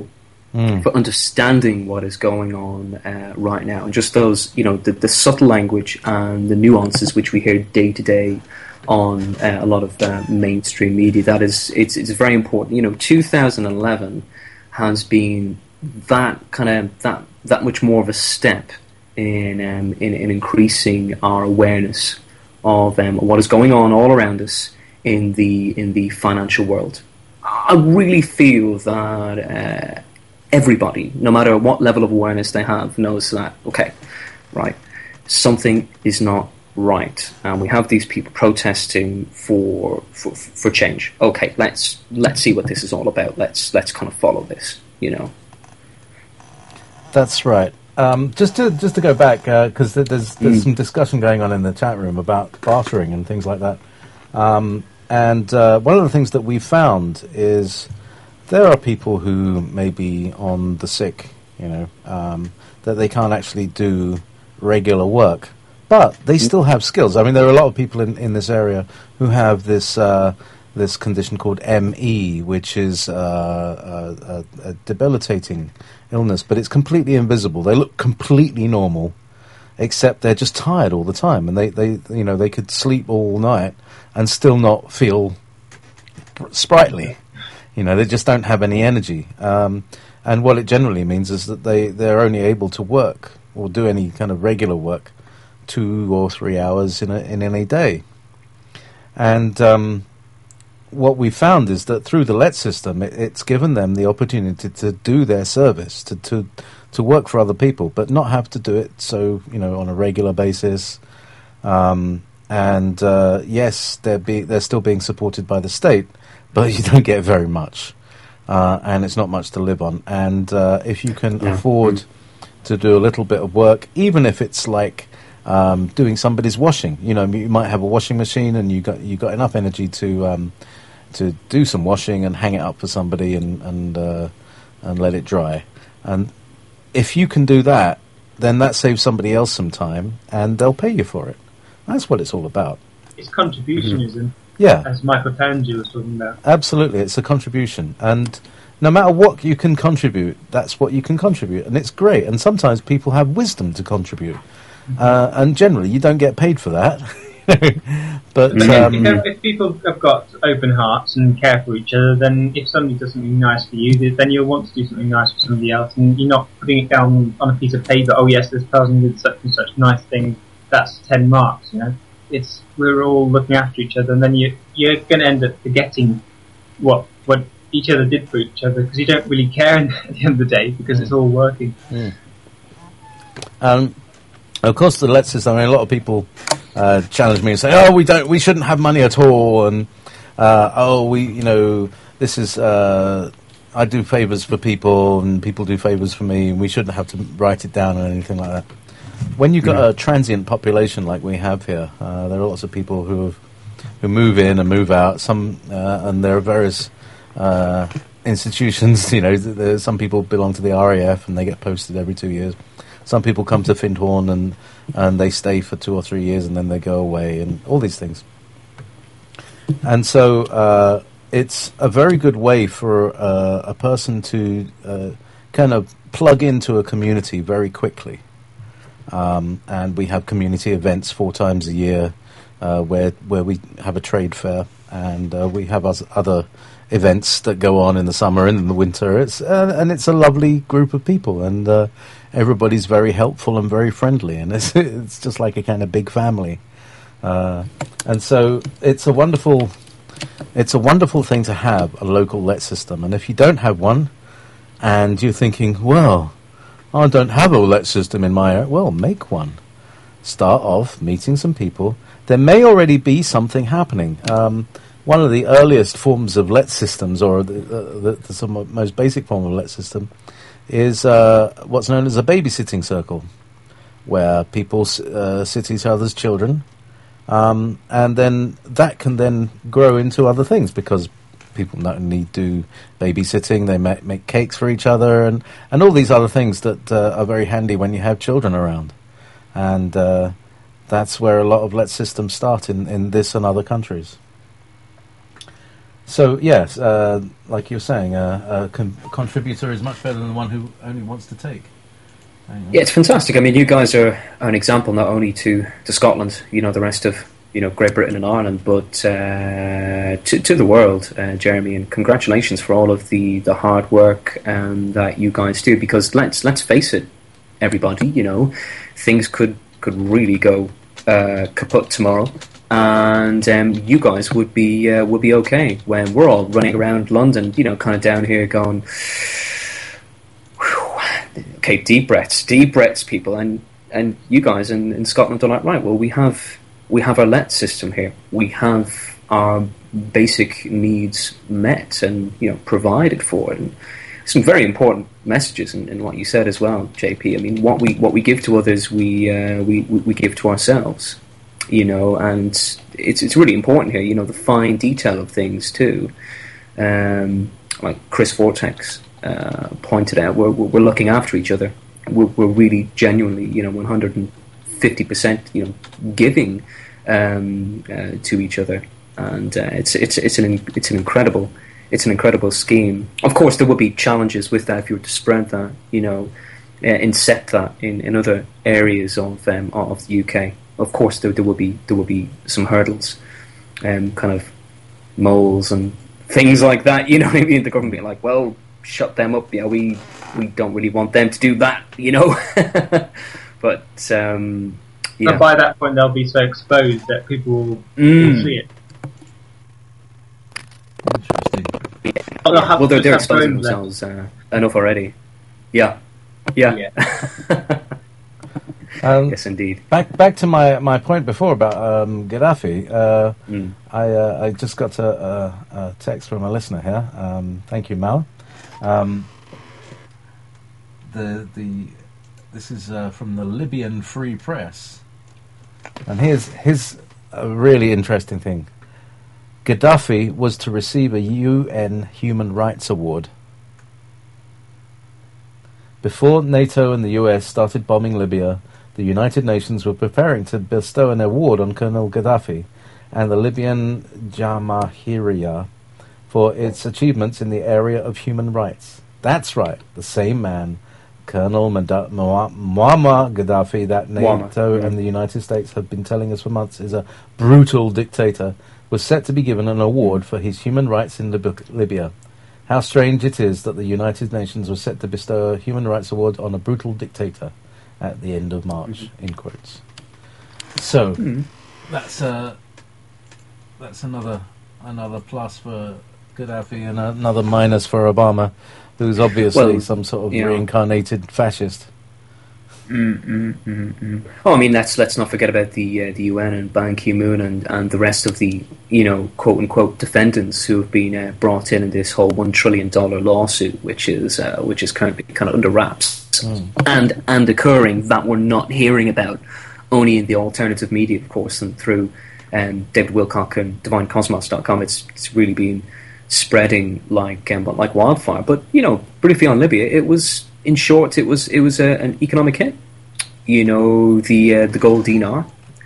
mm. for understanding what is going on uh, right now, and just those, you know, the, the subtle language and the nuances which we hear day to day on uh, a lot of uh, mainstream media. That is, it's it's very important. You know, two thousand eleven has been that kind of that that much more of a step in um, in, in increasing our awareness of um, what is going on all around us in the in the financial world. I really feel that uh, everybody, no matter what level of awareness they have, knows that, okay, right, something is not right, and we have these people protesting for for, for change. Okay, let's let's see what this is all about. Let's let's kind of follow this, you know. That's right. Um, just to just to go back, because uh, there's there's Mm. some discussion going on in the chat room about bartering and things like that. Um, and uh, one of the things that we found is there are people who may be on the sick, you know, um, that they can't actually do regular work, but they still have skills. I mean, there are a lot of people in, in this area who have this uh, this condition called M E, which is uh, a, a, a debilitating illness, but it's completely invisible. They look completely normal, except they're just tired all the time, and they, they you know they could sleep all night and still not feel sprightly. You know, they just don't have any energy. Um, and what it generally means is that they, they're only able to work or do any kind of regular work two or three hours in a, in any day. And um, what we found is that through the L E T system, it, it's given them the opportunity to do their service, to, to to work for other people, but not have to do it so, you know, on a regular basis. Um, and uh, yes, they're be, they're still being supported by the state, but you don't get very much, uh, and it's not much to live on. And uh, if you can Yeah. afford Mm. to do a little bit of work, even if it's like um, doing somebody's washing, you know, you might have a washing machine and you got you got enough energy to um, to do some washing and hang it up for somebody and and uh, and let it dry. And if you can do that, then that saves somebody else some time, and they'll pay you for it. That's what it's all about. It's contributionism, Yeah. as Michael Tangi was talking about. Absolutely, it's a contribution, and no matter what you can contribute, that's what you can contribute, and it's great. And sometimes people have wisdom to contribute, uh, and generally you don't get paid for that. But But um, if, if, if people have got open hearts and care for each other, then if somebody does something nice for you, then you'll want to do something nice for somebody else, and you're not putting it down on a piece of paper. Oh yes, this person did such and such nice thing. That's ten marks. You know, it's we're all looking after each other, and then you you're going to end up forgetting what what each other did for each other because you don't really care at the end of the day because it's all working. Um, of course, the L E T system. I mean, a lot of people uh, challenge me and say, "Oh, we don't, we shouldn't have money at all," and uh, "Oh, we, you know, this is uh, I do favors for people, and people do favors for me, and we shouldn't have to write it down or anything like that." When you've got Yeah. a transient population like we have here, uh, there are lots of people who have, who move in and move out. Some, uh, and there are various uh, institutions. You know, th- there, some people belong to the R A F and they get posted every two years. Some people come to Findhorn and and they stay for two or three years and then they go away, and all these things. And so uh, it's a very good way for uh, a person to uh, kind of plug into a community very quickly. Um, and we have community events four times a year uh, where where we have a trade fair, and uh, we have us other events that go on in the summer and in the winter. It's uh, and it's a lovely group of people, and uh, everybody's very helpful and very friendly, and it's it's just like a kind of big family. Uh, and so it's a wonderful it's a wonderful thing to have a local L E T system. And if you don't have one, and you're thinking, well, I don't have a L E T system in my area. Well, make one. Start off meeting some people. There may already be something happening. Um, one of the earliest forms of L E T systems, or the, the, the, the most basic form of L E T system, is uh, what's known as a babysitting circle, where people uh, sit each other's children, um, and then that can then grow into other things because people not only do babysitting, they make, make cakes for each other, and, and all these other things that uh, are very handy when you have children around. And uh, that's where a lot of L E T systems start in, in this and other countries. So yes, uh, like you were saying, uh, a con- contributor is much better than the one who only wants to take. Yeah, it's fantastic. I mean, you guys are an example not only to, to Scotland, you know, the rest of you know Great Britain and Ireland, but uh, to to the world, uh, Jeremy. And congratulations for all of the, the hard work um, that you guys do. Because let's let's face it, everybody, you know, things could could really go uh, kaput tomorrow. And um, you guys would be uh, would be okay when we're all running around London, you know, kind of down here going, whew, okay, deep breaths, deep breaths, people, and and you guys in, in Scotland are like, right, well, we have we have our L E T system here, we have our basic needs met and you know provided for, and some very important messages in, in what you said as well, J P. I mean, what we what we give to others, we uh, we we give to ourselves. You know, and it's it's really important here. You know, the fine detail of things too. Um, like Chris Vortex uh, pointed out, we're we're looking after each other. We're, we're really genuinely, you know, one hundred fifty percent, you know, giving um, uh, to each other, and uh, it's it's it's an it's an incredible it's an incredible scheme. Of course, there will be challenges with that if you were to spread that, you know, uh, inset that in, in other areas of um, of the U K. Of course, there, there will be there will be some hurdles, um, kind of moles and things like that. You know what I mean? The government being like, "Well, shut them up. Yeah, we we don't really want them to do that." You know, but um, yeah. But by that point, they'll be so exposed that people will, Mm. will see it. Interesting. They'll have Well, they're, to they're have exposing phones left. themselves uh, enough already. Yeah, yeah. Yeah. Um, Yes, indeed. Back back to my, my point before about um, Gaddafi. Uh, Mm. I uh, I just got a, a, a text from a listener here. Um, thank you, Mal. Um, the the this is uh, from the Libyan Free Press, and here's here's a really interesting thing. Gaddafi was to receive a U N Human Rights Award. Before NATO and the U S started bombing Libya, the United Nations were preparing to bestow an award on Colonel Gaddafi and the Libyan Jamahiriya for its achievements in the area of human rights. That's right, the same man, Colonel Mada- Mua- Muammar Gaddafi, that Muammar, NATO yeah. and the United States have been telling us for months is a brutal dictator, was set to be given an award for his human rights in Lib- Libya. How strange it is that the United Nations was set to bestow a human rights award on a brutal dictator at the end of March, Mm-hmm. in quotes. So, Mm. that's uh, that's another another plus for Gaddafi and another minus for Obama, who's obviously Well, some sort of you know. reincarnated fascist. Mm, mm, mm, mm. Oh, I mean, let's let's not forget about the uh, the U N and Ban Ki-moon and, and the rest of the you know quote unquote defendants who have been uh, brought in in this whole one trillion dollar lawsuit, which is uh, which is currently kind of under wraps Mm. and and occurring that we're not hearing about, only in the alternative media, of course, and through um, David Wilcock and divine cosmos dot com. It's it's really been spreading like um, like wildfire. But you know, briefly on Libya, it was. In short, it was it was a, an economic hit. You know, the uh, the gold dinar,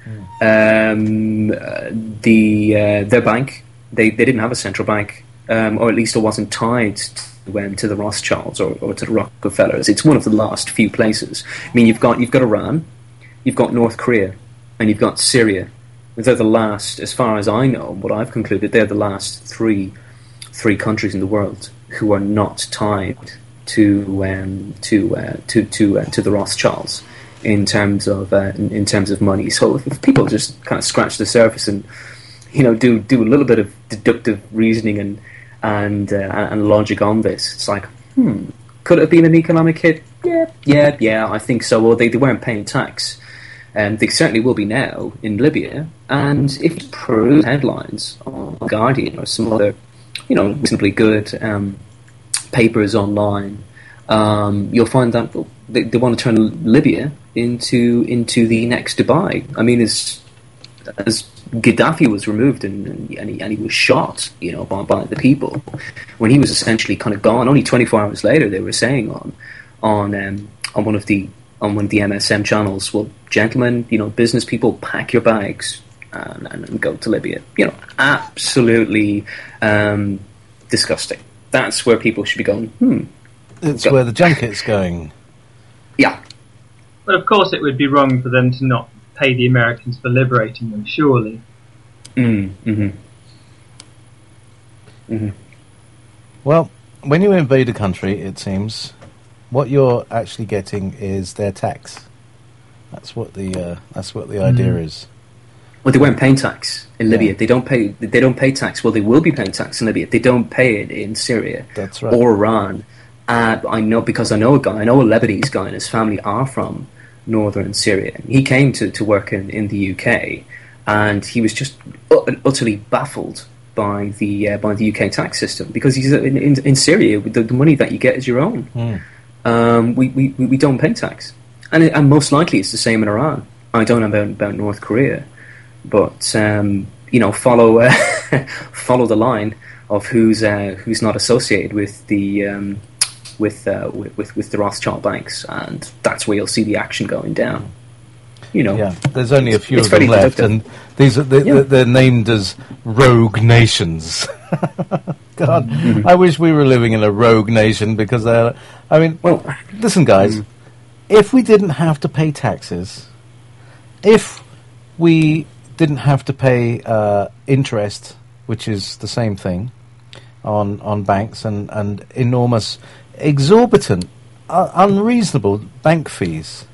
um, uh, the uh, their bank. They they didn't have a central bank, um, or at least it wasn't tied to, um, to the Rothschilds or, or to the Rockefellers. It's one of the last few places. I mean, you've got you've got Iran, you've got North Korea, and you've got Syria. They're the last, as far as I know, what I've concluded, they're the last three three countries in the world who are not tied to um, to uh, to to uh, to the Rothschilds in terms of uh, in, in terms of money. So if, if people just kind of scratch the surface and you know do do a little bit of deductive reasoning and and uh, and logic on this, it's like, hmm, could it have been an economic hit? Yeah, yeah, yeah, I think so. Well, they they weren't paying tax, and they certainly will be now in Libya. And if you peruse headlines on Guardian or some other, you know, reasonably good Um, papers online, um, you'll find that well, they, they want to turn Libya into into the next Dubai. I mean, as as Gaddafi was removed and and, and, he, and he was shot, you know, by, by the people when he was essentially kind of gone. Only twenty-four hours later, they were saying on on um, on one of the on one of the M S M channels, well, gentlemen, you know, business people, pack your bags, and, and, and go to Libya. You know, absolutely um, disgusting. That's where people should be going, hmm. It's go. where the junket's going. Yeah. But of course it would be wrong for them to not pay the Americans for liberating them, surely. Mm, mm-hmm. Mm-hmm. Well, when you invade a country, it seems, what you're actually getting is their tax. That's what the uh, that's what the idea Mm. is. Well, they weren't paying tax in Yeah. Libya. They don't pay. They don't pay tax. Well, they will be paying tax in Libya. They don't pay it in Syria That's right. or Iran. Uh, I know because I know a guy. I know a Lebanese guy, and his family are from northern Syria. He came to, to work in, in the U K, and he was just ut- utterly baffled by the uh, by the U K tax system because he's in, in, in Syria. The, the money that you get is your own. Mm. Um, we, we we don't pay tax, and it, and most likely it's the same in Iran. I don't know about about North Korea. But um, you know, follow uh, follow the line of who's uh, who's not associated with the um, with, uh, with with with the Rothschild banks, and that's where you'll see the action going down. You know, Yeah, there's only a few It's of them very left, productive. and these are they, Yeah. they're named as rogue nations. God, Mm-hmm. I wish we were living in a rogue nation because they're. I mean, well, listen, guys, if we didn't have to pay taxes, if we didn't have to pay uh, interest, which is the same thing, on on banks and, and enormous, exorbitant, uh, unreasonable bank fees.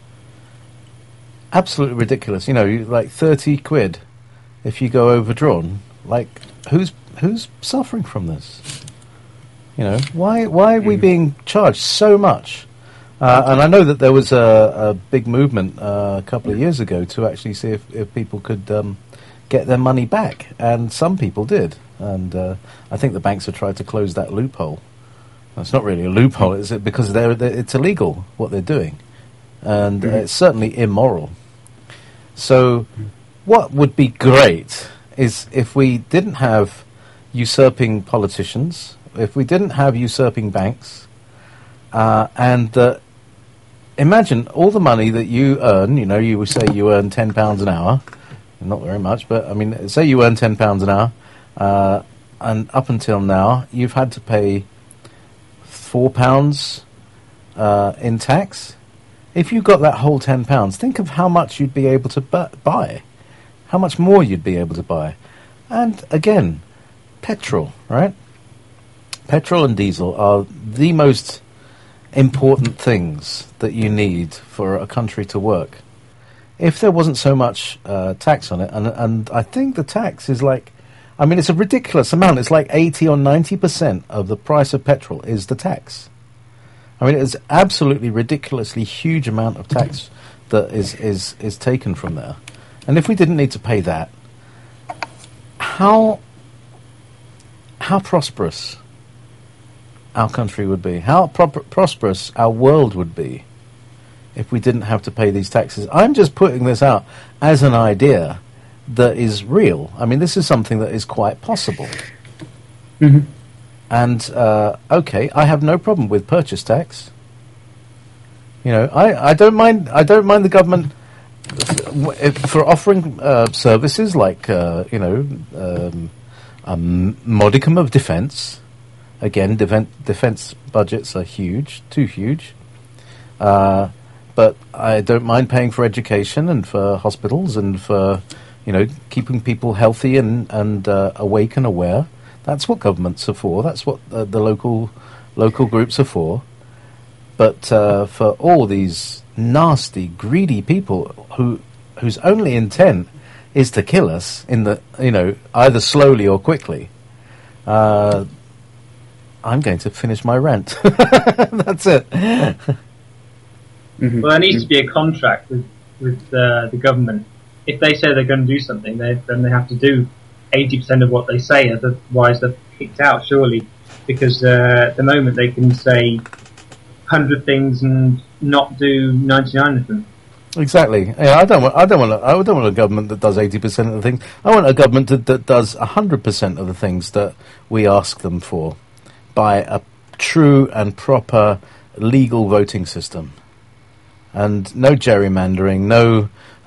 Absolutely ridiculous. You know, you- like thirty quid if you go overdrawn. Like, who's who's suffering from this? You know, why why are we being charged so much? Uh, and I know that there was a, a big movement uh, a couple of years ago to actually see if, if people could um, get their money back, and some people did. And uh, I think the banks have tried to close that loophole. Well, it's not really a loophole, is it? Because they're, they're, it's illegal what they're doing, and uh, it's certainly immoral. So, what would be great is if we didn't have usurping politicians, if we didn't have usurping banks, uh, and uh, imagine all the money that you earn. You know, you would say you earn ten pounds an hour, not very much, but I mean, say you earn ten pounds an hour, uh, and up until now, you've had to pay four pounds uh, in tax. If you got that whole ten pounds, think of how much you'd be able to bu- buy, how much more you'd be able to buy. And again, petrol, right? Petrol and diesel are the most important things that you need for a country to work. If there wasn't so much uh, tax on it, and and I think the tax is like, I mean, it's a ridiculous amount. It's like eighty or ninety percent of the price of petrol is the tax. I mean, it's absolutely ridiculously huge amount of tax that is, is, is taken from there. And if we didn't need to pay that, how how prosperous our country would be, how pro- prosperous our world would be if we didn't have to pay these taxes. I'm just putting this out as an idea that is real. I mean, this is something that is quite possible. Mm-hmm. And, uh, okay, I have no problem with purchase tax. You know, I, I don't mind I don't mind the government f- if, for offering uh, services like, uh, you know, um, a m- modicum of defence. Again, defen- defence budgets are huge, too huge. Uh, but I don't mind paying for education and for hospitals and for, you know, keeping people healthy and, and uh, awake and aware. That's what governments are for. That's what uh, the local local groups are for. But uh, for all these nasty, greedy people who whose only intent is to kill us in the you know either slowly or quickly, uh, I'm going to finish my rant. That's it. Mm-hmm. Well, there needs to be a contract with with uh, the government. If they say they're going to do something, they, then they have to do eighty percent of what they say. Otherwise, they're kicked out, surely. Because uh, at the moment, they can say one hundred things and not do ninety-nine of them. Exactly. Yeah, I don't want. I don't want. A, I don't want a government that does eighty percent of the things. I want a government that, that does a hundred percent of the things that we ask them for, by a true and proper legal voting system, and no gerrymandering, no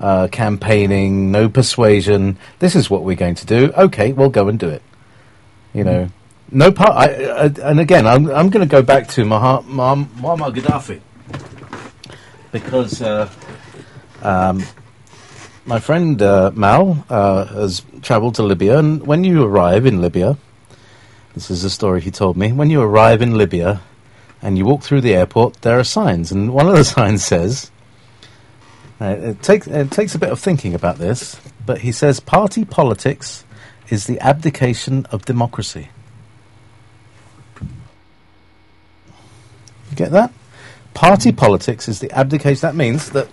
uh, campaigning, no persuasion. This is what we're going to do. Okay, we'll go and do it. You know, mm. no part. I, I, and again, I'm I'm going to go back to Muhammad Muammar Gaddafi because uh, um, my friend uh, Mal uh, has travelled to Libya, and when you arrive in Libya, this is a story he told me. When you arrive in Libya and you walk through the airport, there are signs, and one of the signs says. Uh, it takes it takes a bit of thinking about this, but he says party politics is the abdication of democracy. You get that? Party politics is the abdication. That means that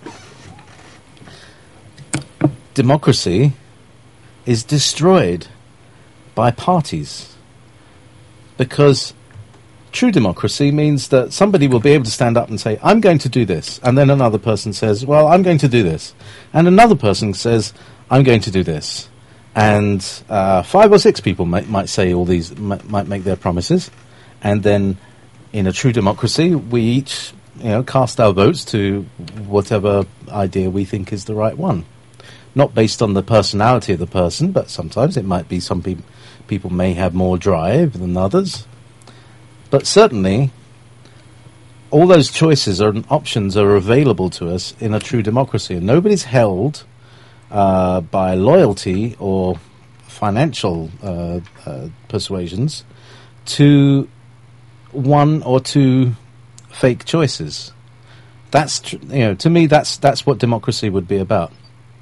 democracy is destroyed by parties, because true democracy means that somebody will be able to stand up and say, I'm going to do this. And then another person says, well, I'm going to do this. And another person says, I'm going to do this. And uh, five or six people might, might say all these, might, might make their promises. And then in a true democracy, we each, you know, cast our votes to whatever idea we think is the right one. Not based on the personality of the person, but sometimes it might be some pe- people may have more drive than others. But certainly, all those choices and options are available to us in a true democracy. And nobody's held uh, by loyalty or financial uh, uh, persuasions to one or two fake choices. That's tr- you know, to me, that's that's what democracy would be about.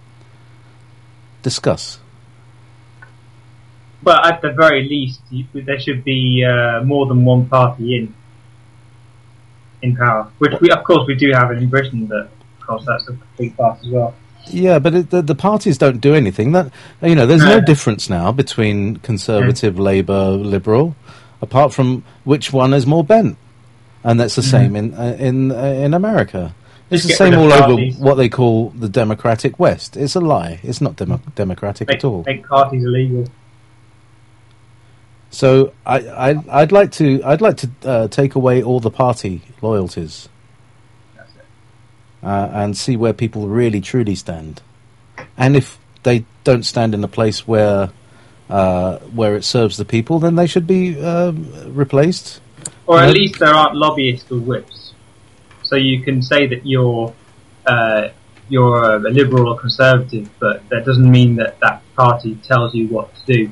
Discuss. But at the very least, you, there should be uh, more than one party in in power, which we, of course, we do have it in Britain. But of course, that's a big part as well. Yeah, but it, the, the parties don't do anything. That you know, there's no difference now between Conservative, mm. Labour, Liberal, apart from which one is more bent, and that's the mm-hmm. same in uh, in uh, in America. It's Just the same all over what they call the democratic West. It's a lie. It's not demo- democratic make, at all. Make parties illegal. So I, I, I'd like to, I'd like to uh, take away all the party loyalties, That's it. Uh, and see where people really truly stand. And if they don't stand in a place where, uh, where it serves the people, then they should be um, replaced. Or at least there aren't lobbyists or whips, so you can say that you're, uh, you're a liberal or conservative, but that doesn't mean that that party tells you what to do.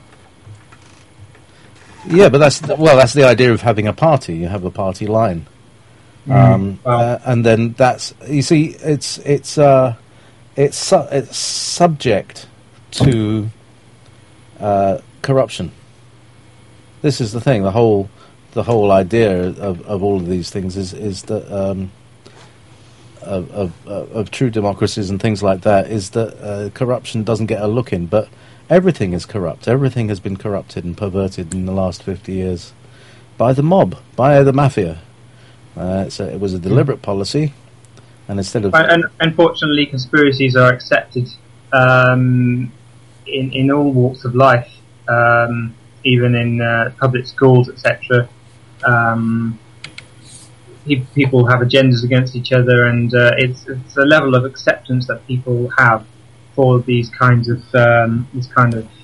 Yeah, but that's well, that's the idea of having a party. You have a party line, mm, um, well. uh, and then that's you see, it's it's uh, it's su- it's subject to uh, corruption. This is the thing. The whole the whole idea of, of all of these things is is that um, of, of of true democracies and things like that is that uh, corruption doesn't get a look in, but. Everything is corrupt. Everything has been corrupted and perverted in the last fifty years by the mob, by the mafia. Uh, so it was a deliberate policy, and instead of and unfortunately, conspiracies are accepted um, in in all walks of life, um, even in uh, public schools, et cetera. Um, pe- people have agendas against each other, and uh, it's it's a level of acceptance that people have. For these kinds of um, this kind of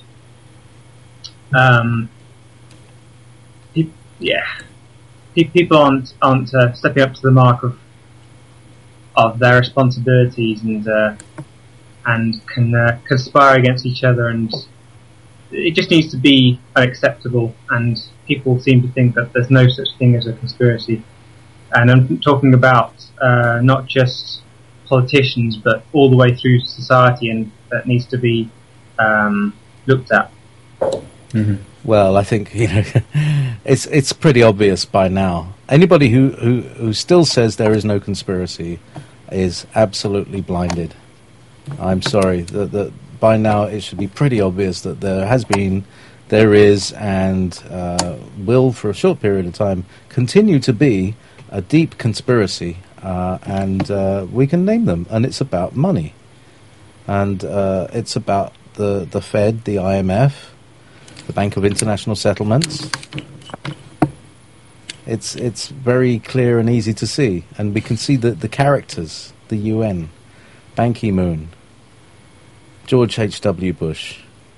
um, pe- yeah, pe- people aren't aren't uh, stepping up to the mark of of their responsibilities and uh, and can uh, conspire against each other, and it just needs to be unacceptable. And people seem to think that there's no such thing as a conspiracy. And I'm talking about uh, not just politicians, but all the way through society, and that needs to be um, looked at. Mm-hmm. Well, I think you know it's it's pretty obvious by now. Anybody who, who, who still says there is no conspiracy is absolutely blinded. I'm sorry. That that by now it should be pretty obvious that there has been, there is, and uh, will for a short period of time continue to be a deep conspiracy. Uh, and uh, we can name them, and it's about money, and uh, it's about the the Fed, the I M F, the Bank of International Settlements. It's it's very clear and easy to see, and we can see the the characters, the U N, Ban Ki-moon, George H W. Bush.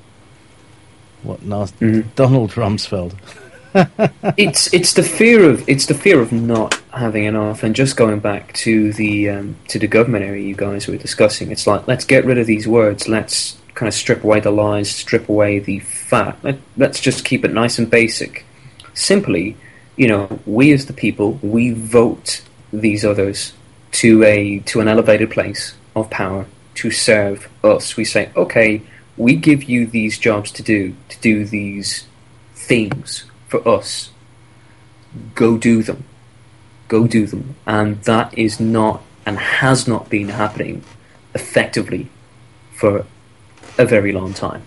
What nasty Mhm. Donald Rumsfeld. it's it's the fear of it's the fear of not having enough, and just going back to the um, to the government area you guys were discussing. It's like, let's get rid of these words. Let's kind of strip away the lies, strip away the fat. Let, let's just keep it nice and basic. Simply, you know, we as the people, we vote these others to a to an elevated place of power to serve us. We say, okay, we give you these jobs to do, to do these things for us. Go do them. Go do them. And that is not, and has not been happening effectively for a very long time.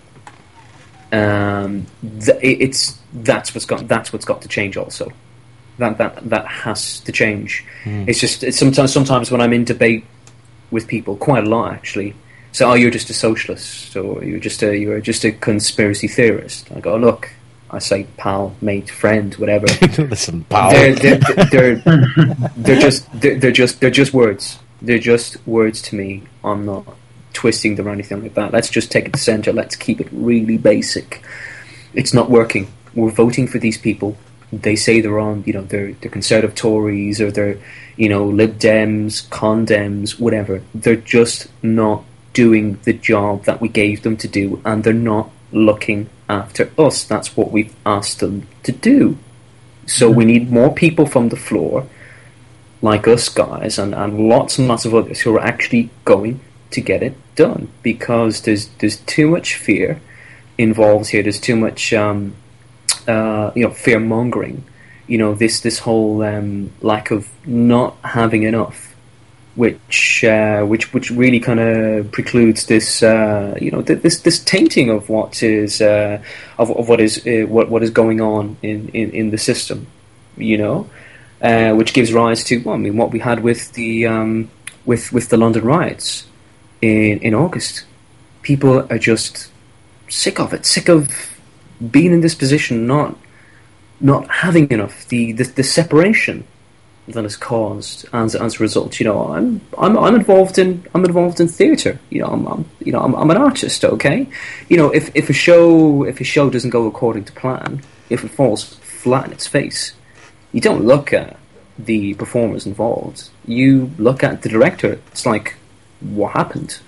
Um, th- it's that's what's got that's what's got to change. Also, that that that has to change. Mm. It's just it's sometimes sometimes when I'm in debate with people, quite a lot actually. So, oh, you're just a socialist, or you're just a you're just a conspiracy theorist. I go, look. I say pal, mate, friend, whatever. Listen, pal. They're, they're, they're, they're just they're, they're just they're just words. They're just words to me. I'm not twisting them or anything like that. Let's just take it to centre. Let's keep it really basic. It's not working. We're voting for these people. They say they're on, you know, they're they're conservative Tories or they're, you know, Lib Dems, Condems, whatever. They're just not doing the job that we gave them to do, and they're not looking after us. That's what we've asked them to do. So we need more people from the floor, like us guys, and, and lots and lots of others who are actually going to get it done, because there's there's too much fear involved here. There's too much um, uh, you know, fear mongering. You know, this this whole um, lack of not having enough. Which, uh, which, which really kind of precludes this, uh, you know, th- this this tainting of what is, uh, of, of what is, uh, what what is going on in, in, in the system, you know, uh, which gives rise to, well, I mean, what we had with the, um, with with the London riots in in August. People are just sick of it, sick of being in this position, not not having enough, the the, the separation that is caused as as a result. You know, I'm I'm I'm involved in I'm involved in theatre. You know, I'm, I'm you know I'm I'm an artist. Okay, you know, if if a show if a show doesn't go according to plan, if it falls flat in its face, you don't look at the performers involved. You look at the director. It's like, what happened?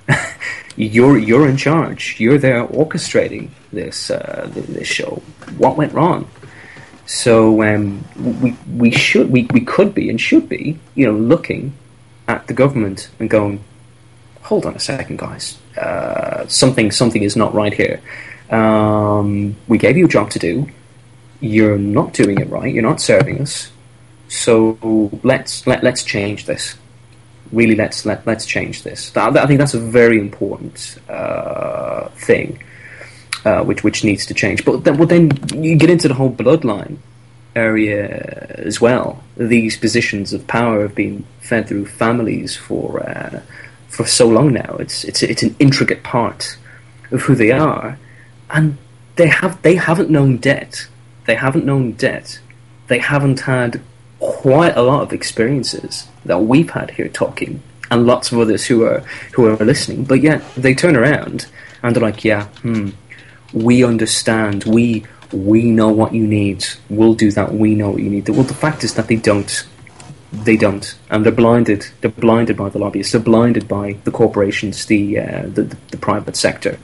you're you're in charge. You're there orchestrating this uh, this show. What went wrong? So um, we we should we, we could be and should be, you know, looking at the government and going, hold on a second, guys, uh, something something is not right here. Um, we gave you a job to do. You're not doing it right. You're not serving us. So let's let let's change this. Really, let's let let's change this. That, I think that's a very important uh, thing. Uh, which which needs to change, but then, well, then you get into the whole bloodline area as well. These positions of power have been fed through families for uh, for so long now. It's it's it's an intricate part of who they are, and they have they haven't known debt. They haven't known debt. They haven't had quite a lot of experiences that we've had here talking, and lots of others who are who are listening. But yet they turn around and they're like, yeah, hmm. We understand. We we know what you need. We'll do that. We know what you need. Well, the fact is that they don't. They don't, and they're blinded. They're blinded by the lobbyists. They're blinded by the corporations, the uh, the, the, the private sector.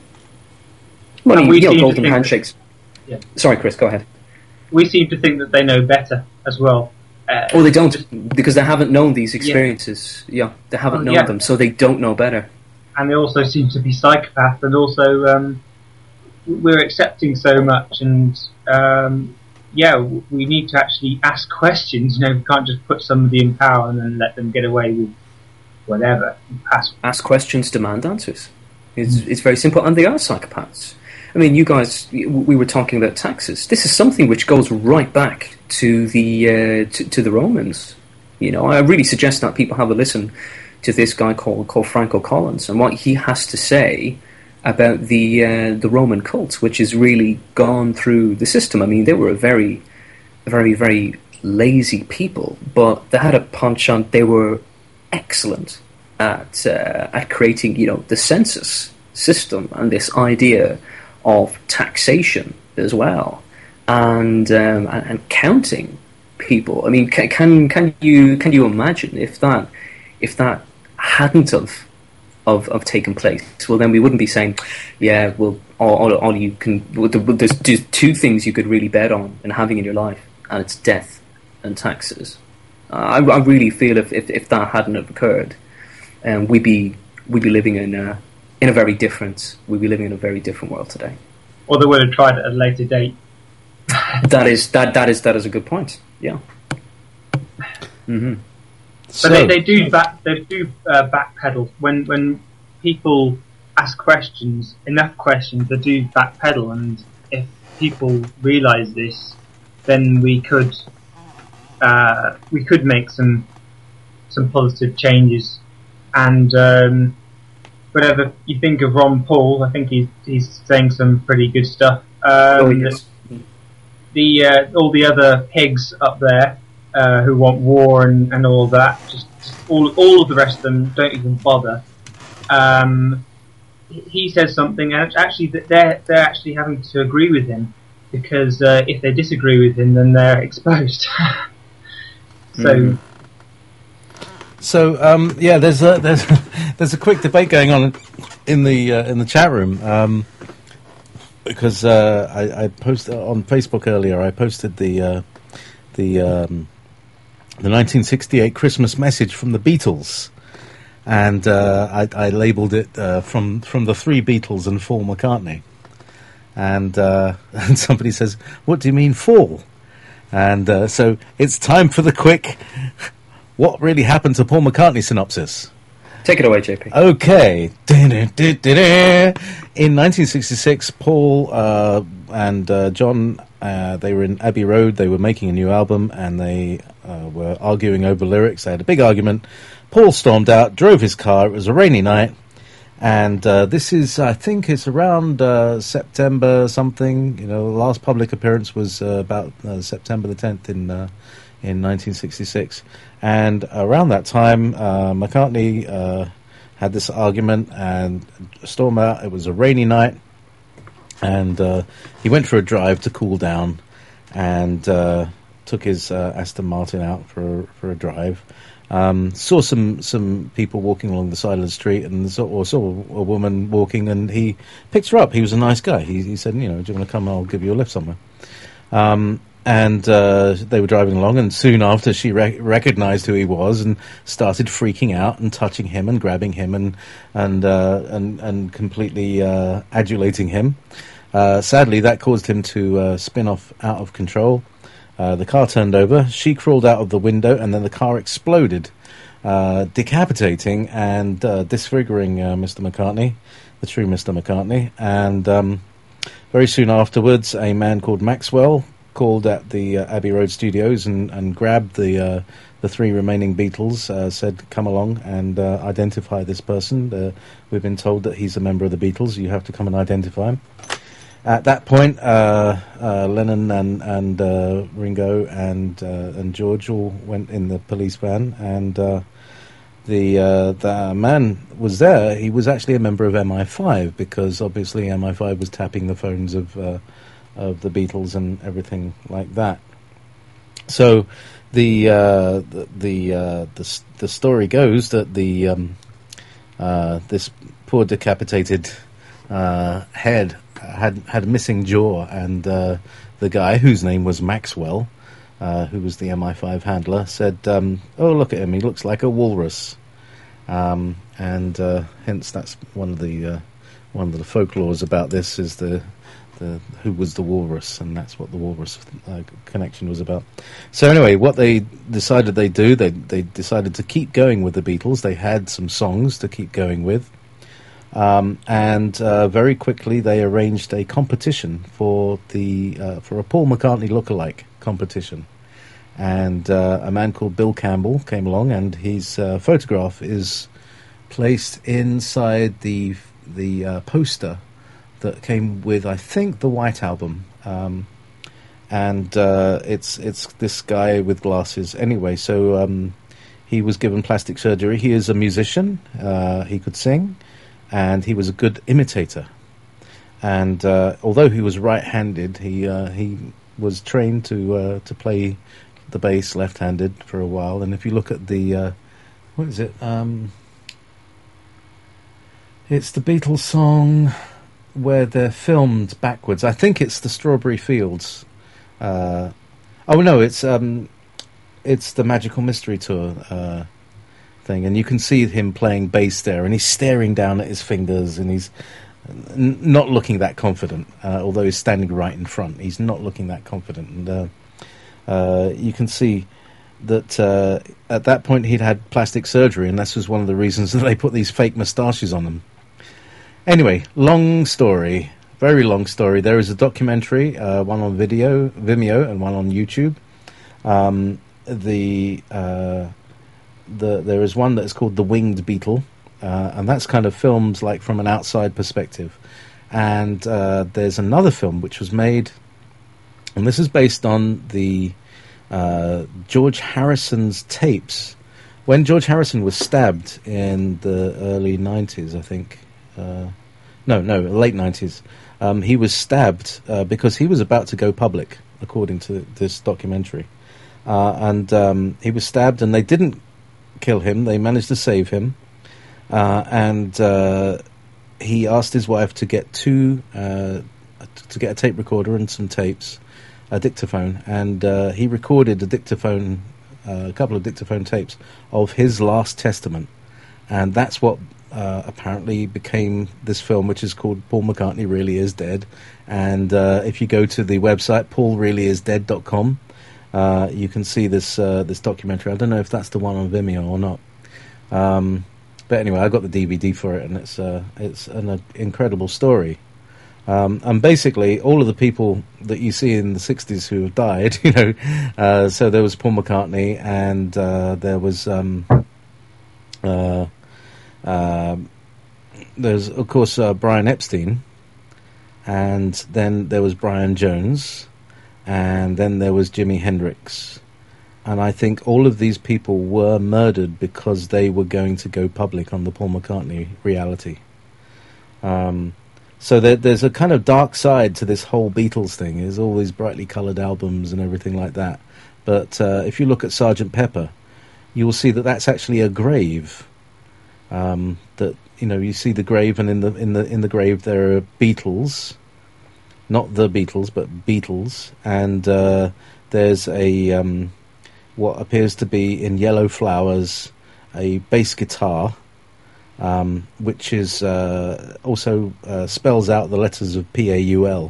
Money, we you know, seem to golden think handshakes. that, yeah. Sorry, Chris. Go ahead. We seem to think that they know better as well. Uh, oh, they don't, because they haven't known these experiences. Yeah, yeah they haven't well, known yeah. them, so they don't know better. And they also seem to be psychopaths, and also. Um, We're accepting so much, and um, yeah, we need to actually ask questions. You know, we can't just put somebody in power and then let them get away with whatever. Ask, ask questions, demand answers. It's it's very simple, and they are psychopaths. I mean, you guys, we were talking about taxes. This is something which goes right back to the uh, to, to the Romans. You know, I really suggest that people have a listen to this guy called called Franco Collins and what he has to say about the uh, the Roman cult, which has really gone through the system. I mean, they were a very, very, very lazy people, but they had a penchant. They were excellent at uh, at creating, you know, the census system and this idea of taxation as well, and um, and, and counting people. I mean, can, can can you can you imagine if that if that hadn't of of of taken place? Well, then we wouldn't be saying, yeah, well, all, all, all you can well, there's just two things you could really bet on and having in your life, and it's death and taxes. I, I really feel if, if if that hadn't have occurred, um, we'd be we'd be living in a in a very different we'd be living in a very different world today. Or they would have tried it at a later date. That is that that is that is a good point. Yeah. Mm-hmm. But they, they do back they do uh, backpedal when when people ask questions, enough questions. They do backpedal, and if people realise this, then we could uh, we could make some some positive changes. And um, whatever you think of Ron Paul, I think he's he's saying some pretty good stuff. Um, oh, yes. The uh, all the other pigs up there. Uh, who want war and, and all that, just, just all all of the rest of them don't even bother. Um, he says something, and actually they're they're actually having to agree with him, because uh, if they disagree with him, then they're exposed. so, mm. so um, yeah, there's a there's there's a quick debate going on in the uh, in the chat room, um, because uh, I, I posted on Facebook earlier. I posted the uh, the um, the nineteen sixty-eight Christmas message from the Beatles, and uh, I, I labelled it uh, from from the three Beatles and Paul McCartney, and uh, and somebody says, "What do you mean Paul?" And uh, so it's time for the quick, what really happened to Paul McCartney synopsis. Take it away, J P. Okay. In nineteen sixty-six, Paul uh, and uh, John, uh, they were in Abbey Road. They were making a new album, and they uh, were arguing over lyrics. They had a big argument. Paul stormed out, drove his car. It was a rainy night. And uh, this is, I think it's around uh, September something. You know, the last public appearance was uh, about uh, September the tenth in uh, in nineteen sixty-six. And around that time, uh, McCartney uh, had this argument and stormed out. It was a rainy night, and uh, he went for a drive to cool down, and uh, took his uh, Aston Martin out for for a drive. Um, saw some some people walking along the side of the street, and saw, or saw a woman walking, and he picked her up. He was a nice guy. He, he said, you know, do you want to come? I'll give you a lift somewhere. Um, And uh, they were driving along, and soon after she rec- recognized who he was and started freaking out and touching him and grabbing him and and uh, and, and completely uh, adulating him. Uh, sadly, that caused him to uh, spin off out of control. Uh, the car turned over. She crawled out of the window, and then the car exploded, uh, decapitating and uh, disfiguring uh, Mister McCartney, the true Mister McCartney. And um, very soon afterwards, a man called Maxwell called at the uh, Abbey Road studios and, and grabbed the uh, the three remaining Beatles, uh, said, come along and uh, identify this person. Uh, we've been told that he's a member of the Beatles. You have to come and identify him. At that point, uh, uh, Lennon and, and uh, Ringo and uh, and George all went in the police van, and uh, the uh, the man was there. He was actually a member of M I five, because obviously M I five was tapping the phones of uh, of the Beatles and everything like that. So the uh, the the, uh, the the story goes that the um, uh, this poor decapitated uh, head had had a missing jaw, and uh, the guy, whose name was Maxwell, uh, who was the M I five handler, said, um, "Oh, look at him! He looks like a walrus," um, and uh, hence that's one of the uh, one of the folklores about this is the. The, who was the walrus, and that's what the walrus uh, connection was about. So anyway, what they decided they do, they they decided to keep going with the Beatles. They had some songs to keep going with, um, and uh, very quickly they arranged a competition for the uh, for a Paul McCartney lookalike competition, and uh, a man called Bill Campbell came along, and his uh, photograph is placed inside the the uh, poster that came with, I think, the White Album, um, and uh, it's it's this guy with glasses. Anyway, so um, he was given plastic surgery. He is a musician. Uh, he could sing, and he was a good imitator. And uh, although he was right-handed, he uh, he was trained to uh, to play the bass left-handed for a while. And if you look at the uh, what is it? Um, it's the Beatles song where they're filmed backwards. I think it's the Strawberry Fields. Uh, oh no, it's um, it's the Magical Mystery Tour uh, thing, and you can see him playing bass there, and he's staring down at his fingers, and he's n- not looking that confident. Uh, although he's standing right in front, he's not looking that confident, and uh, uh, you can see that uh, at that point he'd had plastic surgery, and this was one of the reasons that they put these fake moustaches on him. Anyway, long story, very long story. There is a documentary, uh, one on video, Vimeo, and one on YouTube. Um, the uh, the there is one that is called The Winged Beetle, uh, and that's kind of filmed like from an outside perspective. And uh, there's another film which was made, and this is based on the uh, George Harrison's tapes. When George Harrison was stabbed in the early nineties, I think. Uh, no, no, late nineties. Um, he was stabbed uh, because he was about to go public, according to this documentary. Uh, and um, he was stabbed, and they didn't kill him. They managed to save him. Uh, and uh, he asked his wife to get two, uh, to get a tape recorder and some tapes, a dictaphone. And uh, he recorded a dictaphone, uh, a couple of dictaphone tapes of his last testament. And that's what Uh, apparently became this film, which is called Paul McCartney Really Is Dead. And uh, if you go to the website paul really is dead dot com, uh, you can see this uh, this documentary. I don't know if that's the one on Vimeo or not, um, but anyway, I got the D V D for it, and it's uh, it's an uh, incredible story. Um, and basically, all of the people that you see in the sixties who have died, you know, uh, so there was Paul McCartney, and uh, there was um, uh, Uh, there's, of course, uh, Brian Epstein, and then there was Brian Jones, and then there was Jimi Hendrix. And I think all of these people were murdered because they were going to go public on the Paul McCartney reality. Um, so there, there's a kind of dark side to this whole Beatles thing. There's all these brightly coloured albums and everything like that. But uh, if you look at Sergeant Pepper, you will see that that's actually a grave. Um, that you know, you see the grave, and in the in the in the grave there are Beatles, not the Beatles, but Beatles, and uh, there's a um, what appears to be in yellow flowers a bass guitar, um, which is uh, also uh, spells out the letters of P A U L.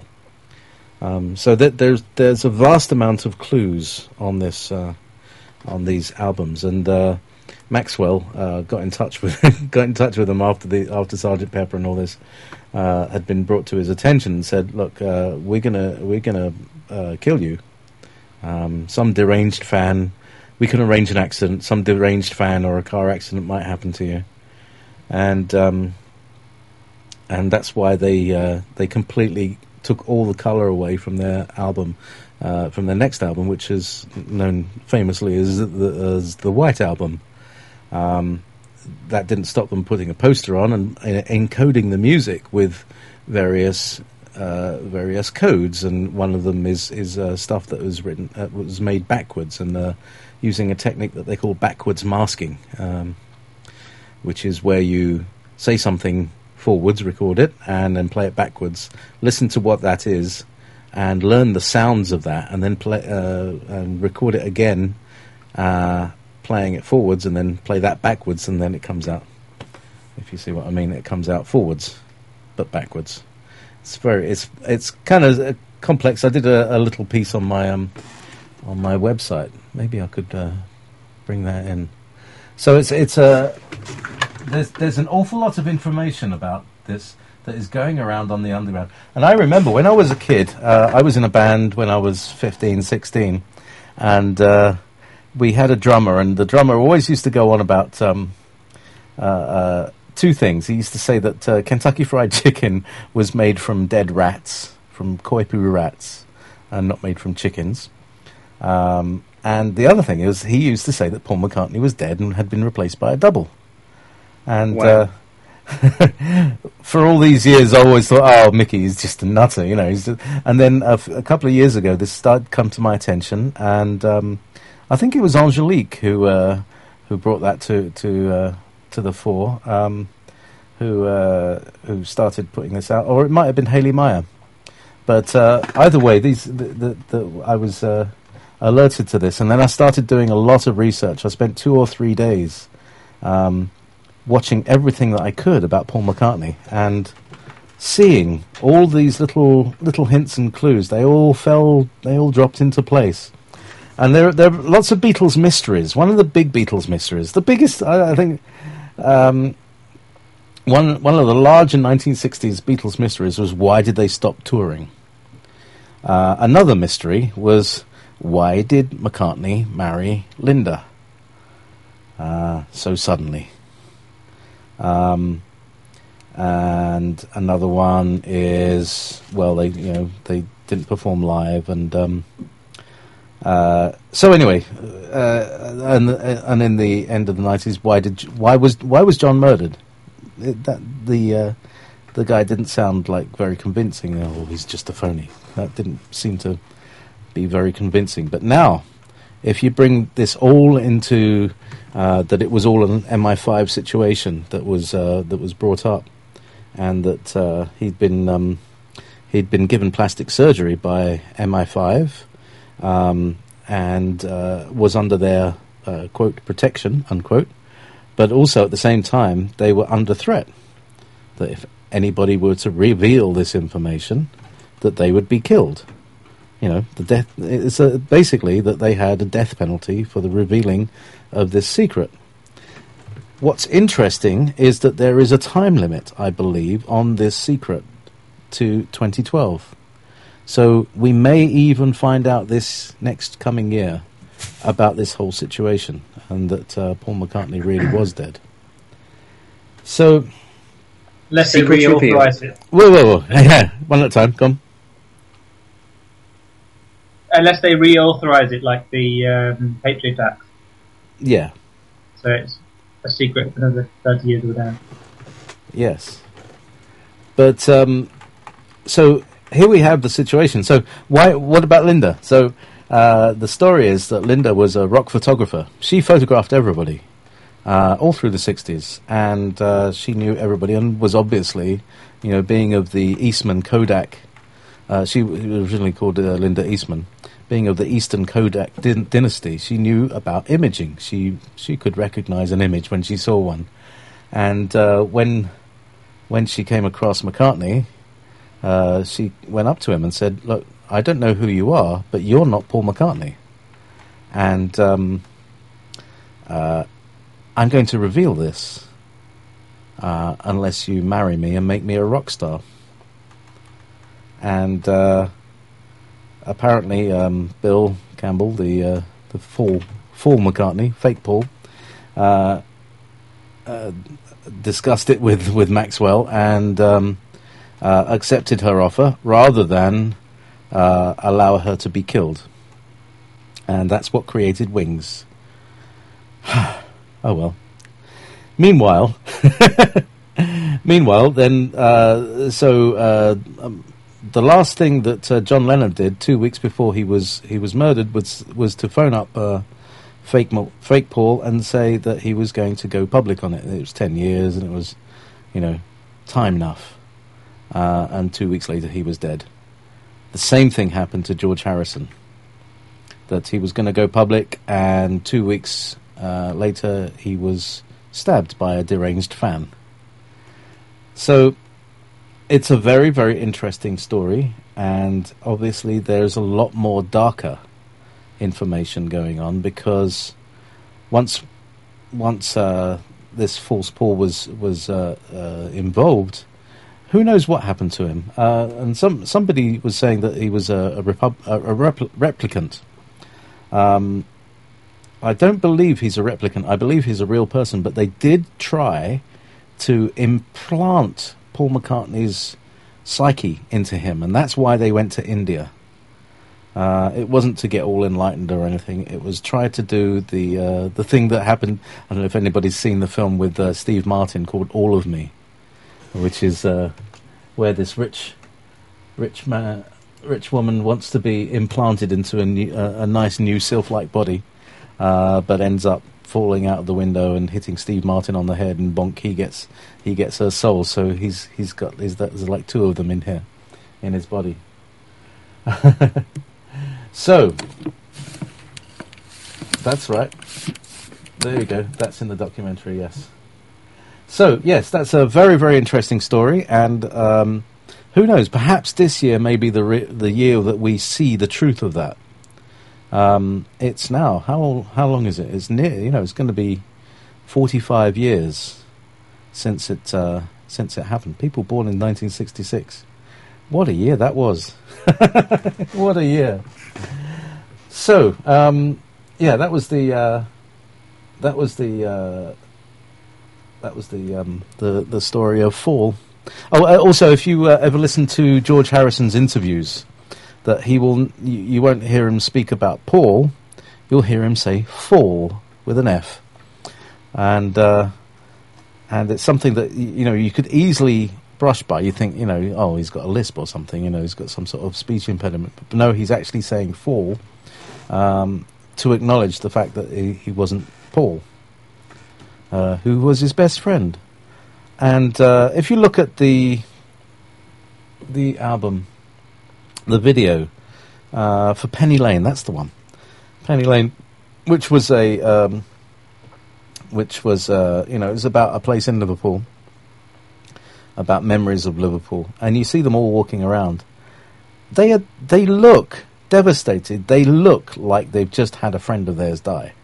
Um, so that there's there's a vast amount of clues on this uh, on these albums, and. Uh, Maxwell uh, got in touch with got in touch with them after the after Sergeant Pepper and all this uh, had been brought to his attention, and said, "Look, uh, we're gonna we're gonna uh, kill you. Um, some deranged fan. We can arrange an accident. Some deranged fan or a car accident might happen to you." And um, and that's why they uh, they completely took all the color away from their album, uh, from their next album, which is known famously as the, as the White Album. Um, that didn't stop them putting a poster on and uh, encoding the music with various uh, various codes, and one of them is is uh, stuff that was written uh, was made backwards, and uh, using a technique that they call backwards masking, um, which is where you say something forwards, record it, and then play it backwards, listen to what that is, and learn the sounds of that, and then play uh, and record it again. Uh, playing it forwards, and then play that backwards, and then it comes out, if you see what I mean, it comes out forwards but backwards. It's very it's it's kind of complex. I did a, a little piece on my um on my website. Maybe I could uh, bring that in. So it's it's a there's there's an awful lot of information about this that is going around on the underground. And I remember when I was a kid, uh, I was in a band when I was fifteen, sixteen, and uh we had a drummer, and the drummer always used to go on about um, uh, uh, two things. He used to say that uh, Kentucky Fried Chicken was made from dead rats, from Koipu rats, and not made from chickens. Um, and the other thing is, he used to say that Paul McCartney was dead and had been replaced by a double. And wow. uh, for all these years, I always thought, oh, Mickey is just a nutter, you know. He's just, and then a, f- a couple of years ago, this started to come to my attention, and um, I think it was Angelique who uh, who brought that to to uh, to the fore, um, who uh, who started putting this out, or it might have been Haley Meyer. But uh, either way, these the, the, the, I was uh, alerted to this, and then I started doing a lot of research. I spent two or three days um, watching everything that I could about Paul McCartney and seeing all these little little hints and clues. They all fell, they all dropped into place. And there, there are lots of Beatles mysteries. One of the big Beatles mysteries, the biggest, I, I think, um, one one of the large in nineteen sixties Beatles mysteries was why did they stop touring? Uh, another mystery was why did McCartney marry Linda uh, so suddenly? Um, and another one is, well, they you know they didn't perform live, and um, uh, so anyway, uh, and and in the end of the nineties, why did why was why was John murdered? It, that the uh, the guy didn't sound like very convincing. Oh, he's just a phony. That didn't seem to be very convincing. But now, if you bring this all into uh, that it was all an M I five situation that was uh, that was brought up, and that uh, he'd been um, he'd been given plastic surgery by M I five, um, and uh, was under their uh, quote protection unquote. But also at the same time, they were under threat that if anybody were to reveal this information, that they would be killed. You know, the death. It's a, basically that they had a death penalty for the revealing of this secret. What's interesting is that there is a time limit, I believe, on this secret to twenty twelve. So we may even find out this next coming year about this whole situation, and that uh, Paul McCartney really was dead. So, unless they reauthorize it. Whoa, whoa, whoa! Yeah, one at a time. Come. Unless they reauthorize it, like the um, Patriot Act. Yeah. So it's a secret for another thirty years or down. Yes. But um, so here we have the situation. So why? What about Linda? So. Uh, the story is that Linda was a rock photographer. She photographed everybody uh, all through the sixties, and uh, she knew everybody, and was obviously, you know, being of the Eastman Kodak. Uh, she was originally called uh, Linda Eastman. Being of the Eastern Kodak din- dynasty, she knew about imaging. She she could recognize an image when she saw one, and uh, when when she came across McCartney, uh, she went up to him and said, "Look, I don't know who you are, but you're not Paul McCartney. And um, uh, I'm going to reveal this uh, unless you marry me and make me a rock star." And uh, apparently um, Bill Campbell, the uh, the full, full McCartney, fake Paul, uh, uh, discussed it with, with Maxwell and um, uh, accepted her offer rather than Uh, allow her to be killed. And that's what created Wings. Oh well. Meanwhile, meanwhile, then, uh, so uh, um, the last thing that uh, John Lennon did two weeks before he was he was murdered was was to phone up uh, fake Mo- fake Paul and say that he was going to go public on it. It was ten years, and it was, you know, time enough. Uh, and two weeks later, he was dead. The same thing happened to George Harrison, that he was going to go public, and two weeks uh, later he was stabbed by a deranged fan. So it's a very, very interesting story, and obviously there's a lot more darker information going on, because once once uh, this false Paul was, was uh, uh, involved, who knows what happened to him? Uh, and some somebody was saying that he was a, a, repub, a, a repl- replicant. Um, I don't believe he's a replicant. I believe he's a real person. But they did try to implant Paul McCartney's psyche into him, and that's why they went to India. Uh, it wasn't to get all enlightened or anything. It was try to do the uh, the thing that happened. I don't know if anybody's seen the film with uh, Steve Martin called All of Me. which is uh, where this rich, rich man, rich woman wants to be implanted into a, new, uh, a nice new sylph-like body, uh, but ends up falling out of the window and hitting Steve Martin on the head, and bonk, he gets he gets her soul. So he's he's got is that there's like two of them in here, in his body. So that's right. There you go. That's in the documentary. Yes. So yes, that's a very very interesting story, and um, who knows? Perhaps this year may be the re- the year that we see the truth of that. Um, it's now how how long is it? It's near. You know, it's going to be forty-five years since it uh, since it happened. People born in nineteen sixty-six. What a year that was! What a year! So um, yeah, that was the uh, that was the uh, that was the um, the the story of Fall. Oh, uh, also, if you uh, ever listen to George Harrison's interviews, that he will, you, you won't hear him speak about Paul, you'll hear him say fall with an F, and uh, and it's something that you know you could easily brush by. You think, you know, oh, he's got a lisp or something, you know, he's got some sort of speech impediment, but no, he's actually saying fall um, to acknowledge the fact that he, he wasn't Paul, uh, who was his best friend. And uh, if you look at the the album, the video uh, for Penny Lane, that's the one. Penny Lane, which was a, um, which was uh, you know, it was about a place in Liverpool, about memories of Liverpool, and you see them all walking around. They are, they look devastated. They look like they've just had a friend of theirs die.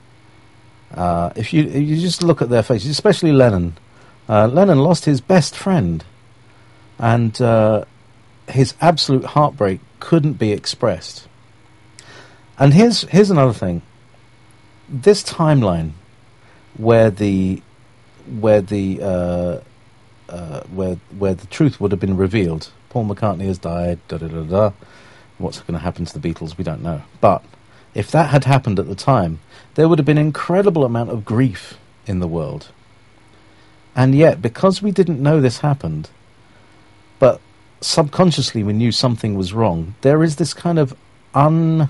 Uh, if you if you just look at their faces, especially Lennon. Uh, Lennon lost his best friend, and uh, his absolute heartbreak couldn't be expressed. And here's here's another thing. This timeline, where the where the uh, uh, where where the truth would have been revealed. Paul McCartney has died. Da da da da. What's going to happen to the Beatles? We don't know. But if that had happened at the time, there would have been an incredible amount of grief in the world. And yet, because we didn't know this happened, but subconsciously we knew something was wrong, there is this kind of un,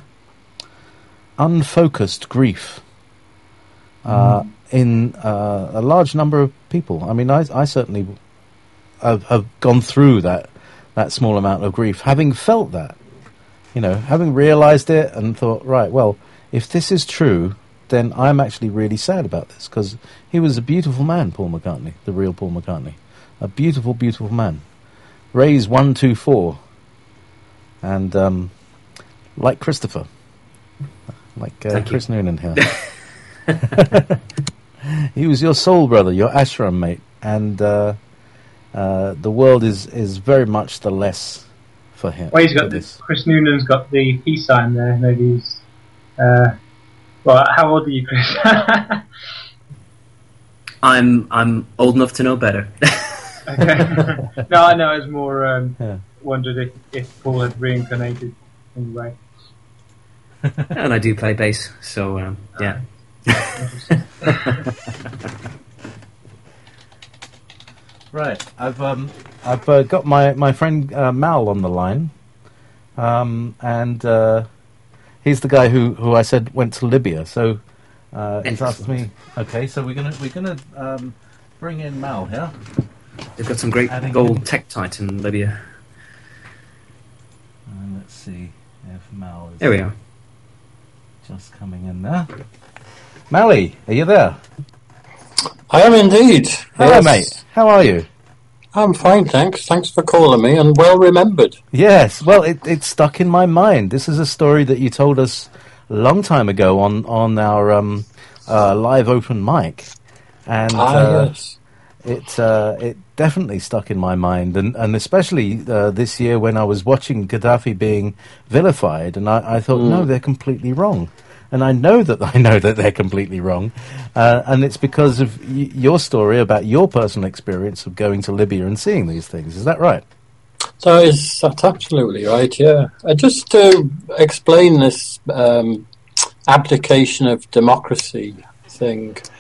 unfocused grief uh, mm. in uh, a large number of people. I mean, I, I certainly have, have gone through that, that small amount of grief, having felt that, you know, having realised it and thought, right, well, if this is true, then I'm actually really sad about this, because he was a beautiful man, Paul McCartney, the real Paul McCartney. A beautiful, beautiful man. Raised one two four. And um, like Christopher. Like uh, Chris you. Noonan here. He was your soul brother, your ashram mate. And uh, uh, the world is, is very much the less for him. Well, he's got this. Chris Noonan's got the peace sign there. Maybe he's... Uh, Well, how old are you, Chris? I'm I'm old enough to know better. Okay. No, I know. I was more um, yeah. wondered if, if Paul had reincarnated anyway. And I do play bass, so um, yeah. Right, I've um I've uh, got my my friend uh, Mal on the line, um and. Uh, He's the guy who, who I said went to Libya. So uh, he's asked me. Okay, so we're gonna we're gonna um, bring in Mal here. They've got some great Adding gold in. Tektite in Libya. And let's see if Mal is. There we are. Just coming in there. Mally, are you there? I am indeed. Hello, yes. mate. How are you? I'm fine, thanks. Thanks for calling me, and well remembered. Yes, well, it, it's stuck in my mind. This is a story that you told us a long time ago on, on our um, uh, live open mic. And ah, uh, yes. it uh, it definitely stuck in my mind, and, and especially uh, this year when I was watching Gaddafi being vilified, and I, I thought, mm. no, they're completely wrong. And I know that I know that they're completely wrong, uh, and it's because of y- your story about your personal experience of going to Libya and seeing these things. Is that right? That is, that's absolutely right, yeah. Uh, just to explain this um, abdication of democracy thing,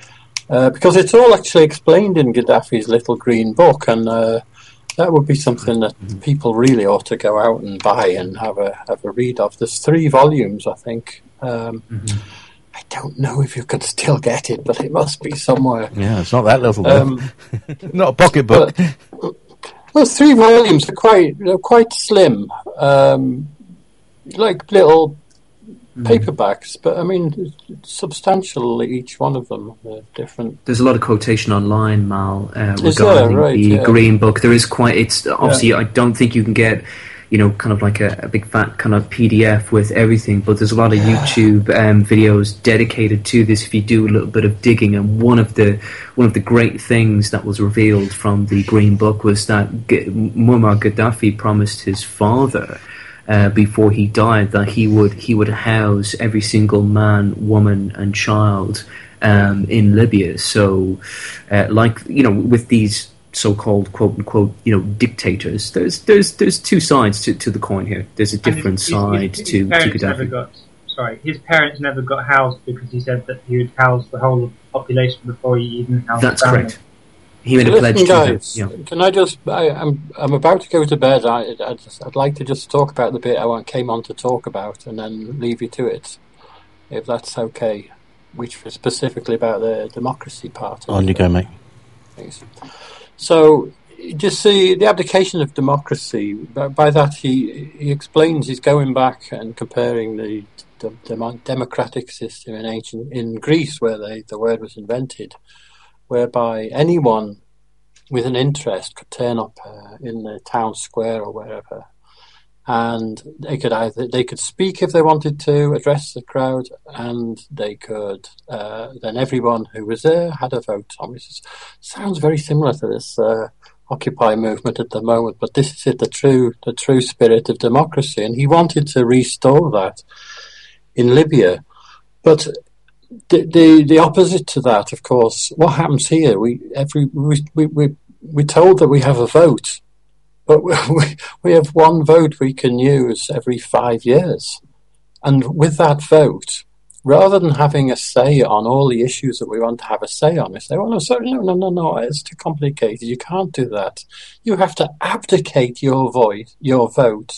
uh, because it's all actually explained in Gaddafi's little green book, and uh, that would be something that people really ought to go out and buy and have a have a read of. There's three volumes, I think. Um, mm-hmm. I don't know if you could still get it, but it must be somewhere. Yeah, it's not that little. Um, not a pocketbook. Well, three volumes are quite they're quite slim, um, like little mm. paperbacks. But I mean, substantial each one of them. They're different. There's a lot of quotation online, Mal, uh, Is regarding there? Right, the yeah. Green Book. There is quite. It's obviously. Yeah. I don't think you can get, you know, kind of like a, a big fat kind of P D F with everything, but there's a lot of YouTube um, videos dedicated to this if you do a little bit of digging. And one of the one of the great things that was revealed from the Green Book was that G- Muammar Gaddafi promised his father uh, before he died that he would he would house every single man, woman, and child um, in Libya. So, uh, like you know, with these so-called quote unquote, you know, dictators. There's there's there's two sides to, to the coin here. There's a different his, side his, his to, to parents Gaddafi. Never got, sorry, his parents never got housed because he said that he would house the whole of the population before he even housed. That's family. correct. He made a Listen, pledge guys, to him. Yeah. Can I just? I, I'm I'm about to go to bed. I I just, I'd like to just talk about the bit I came on to talk about, and then leave you to it, if that's okay. Which was specifically about the democracy part. On you go, mate. Thanks. So. Just see the abdication of democracy. By, by that, he he explains he's going back and comparing the, the, the democratic system in ancient in Greece, where they, the word was invented, whereby anyone with an interest could turn up uh, in the town square or wherever, and they could either they could speak if they wanted to, address the crowd, and they could uh, then everyone who was there had a vote on. Which sounds very similar to this. Uh, Occupy movement at the moment, but this is it, the true the true spirit of democracy, and he wanted to restore that in Libya. But the the, the opposite to that, of course, what happens here? We every we we we we're told that we have a vote, but we we have one vote we can use every five years, and with that vote, rather than having a say on all the issues that we want to have a say on, we say, "Oh no, sorry, no, no, no, no, it's too complicated. You can't do that. You have to abdicate your voice, your vote,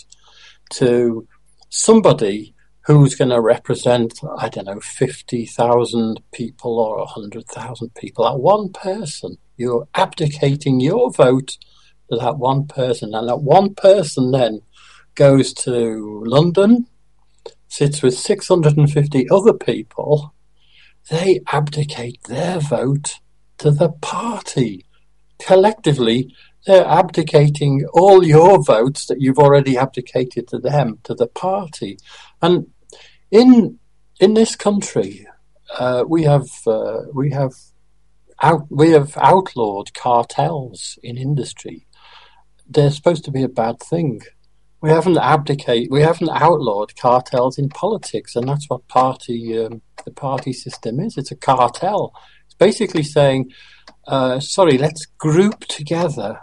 to somebody who's going to represent, I don't know, fifty thousand people or a hundred thousand people. That one person, you're abdicating your vote to that one person, and that one person then goes to London." Sits with six hundred fifty other people, they abdicate their vote to the party. Collectively, they're abdicating all your votes that you've already abdicated to them, to the party. And in in this country, uh, we have uh, we have out, we have outlawed cartels in industry. They're supposed to be a bad thing. We haven't abdicate. We haven't outlawed cartels in politics, and that's what party um, the party system is. It's a cartel. It's basically saying, uh, "Sorry, let's group together,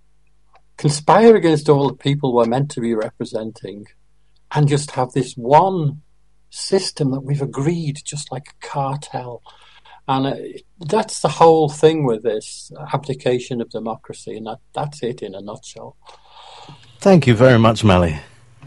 conspire against all the people we're meant to be representing, and just have this one system that we've agreed, just like a cartel." And uh, that's the whole thing with this abdication of democracy, and that, that's it in a nutshell. Thank you very much, Mally.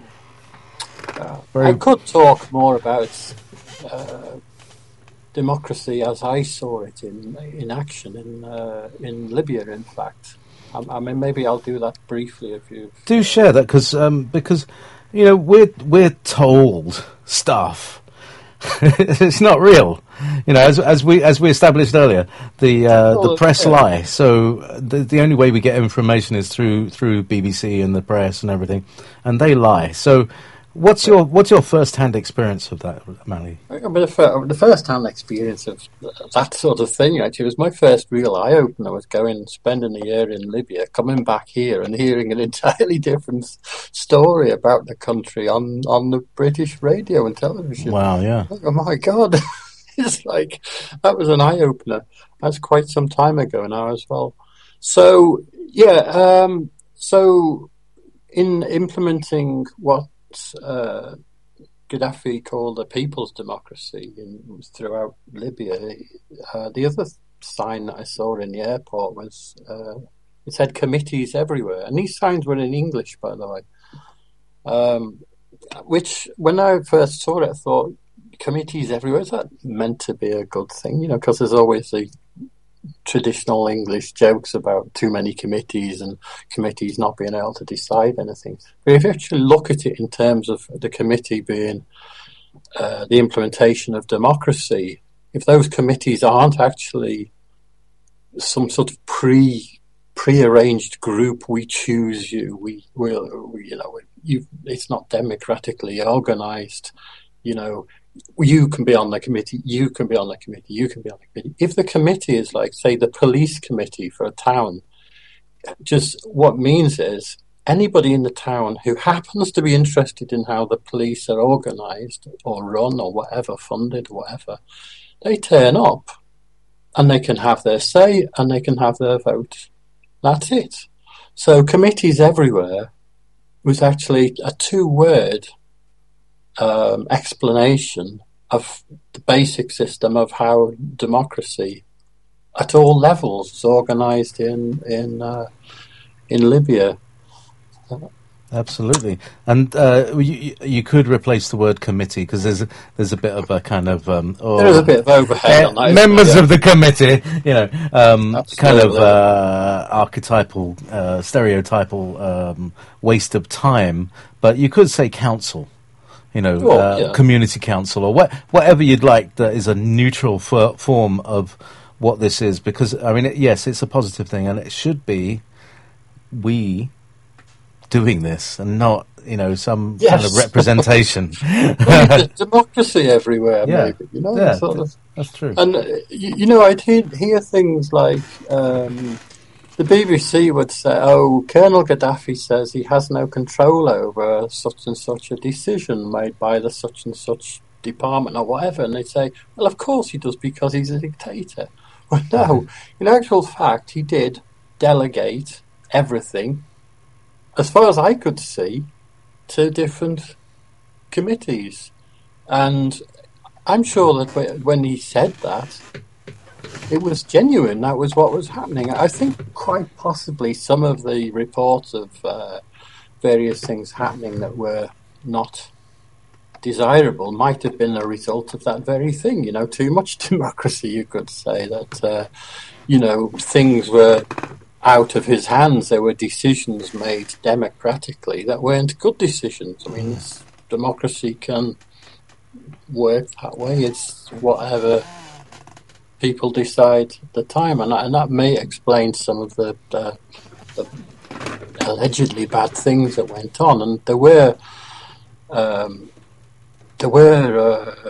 Uh, I could talk more about uh, democracy as I saw it in in action in uh, in Libya. In fact, I, I mean, maybe I'll do that briefly if you do share that because um, because you know we're we're told stuff. It's not real, you know. As as we as we established earlier, the uh, the press lie. So the the only way we get information is through through B B C and the press and everything, and they lie. So what's your what's your first hand experience of that, Mally? I mean, the, fir- the first hand experience of that sort of thing actually was my first real eye opener. Was going spending a year in Libya, coming back here and hearing an entirely different story about the country on, on the British radio and television. Wow, yeah. Oh my God. It's like, that was an eye opener. That's quite some time ago now as well. So, yeah, um, so in implementing what uh, Gaddafi called a people's democracy in, throughout Libya, uh, the other sign that I saw in the airport was uh, it said committees everywhere, and these signs were in English, by the way. Um, which, when I first saw it, I thought, committees everywhere, is that meant to be a good thing? You know, because there's always the traditional English jokes about too many committees and committees not being able to decide anything. But if you actually look at it in terms of the committee being uh, the implementation of democracy, if those committees aren't actually some sort of pre pre-arranged group, we choose you, we will, we, you know, you, it's not democratically organised, you know. You can be on the committee, you can be on the committee, you can be on the committee. If the committee is like, say, the police committee for a town, just what means is anybody in the town who happens to be interested in how the police are organised or run or whatever, funded, whatever, they turn up and they can have their say and they can have their vote. That's it. So committees everywhere was actually a two-word Um, explanation of the basic system of how democracy at all levels is organised in in uh, in Libya. Absolutely, and uh, you you could replace the word committee because there's a, there's a bit of a kind of um, oh, there is a bit of overhead uh, on that. Members yeah. of the committee, you know, um, kind of uh, archetypal, uh, stereotypal um, waste of time. But you could say council. You know, Well, uh, yeah. community council or what, whatever you'd like that is a neutral f- form of what this is. Because, I mean, it, yes, it's a positive thing and it should be we doing this and not, you know, some Yes. kind of representation. Well, d- democracy everywhere, Yeah. maybe, you know? Yeah, sort of. that's true. And, uh, you, you know, I'd hear, hear things like... Um, the B B C would say, oh, Colonel Gaddafi says he has no control over such and such a decision made by the such and such department or whatever. And they'd say, well, of course he does because he's a dictator. Well, no, in actual fact, he did delegate everything, as far as I could see, to different committees. And I'm sure that when he said that, it was genuine. That was what was happening. I think quite possibly some of the reports of uh, various things happening that were not desirable might have been a result of that very thing. You know, too much democracy, you could say. That, uh, you know, things were out of his hands. There were decisions made democratically that weren't good decisions. I mean, this democracy can work that way. It's whatever people decide at the time, and that, and that may explain some of the, the, the allegedly bad things that went on. And there were um, there were uh,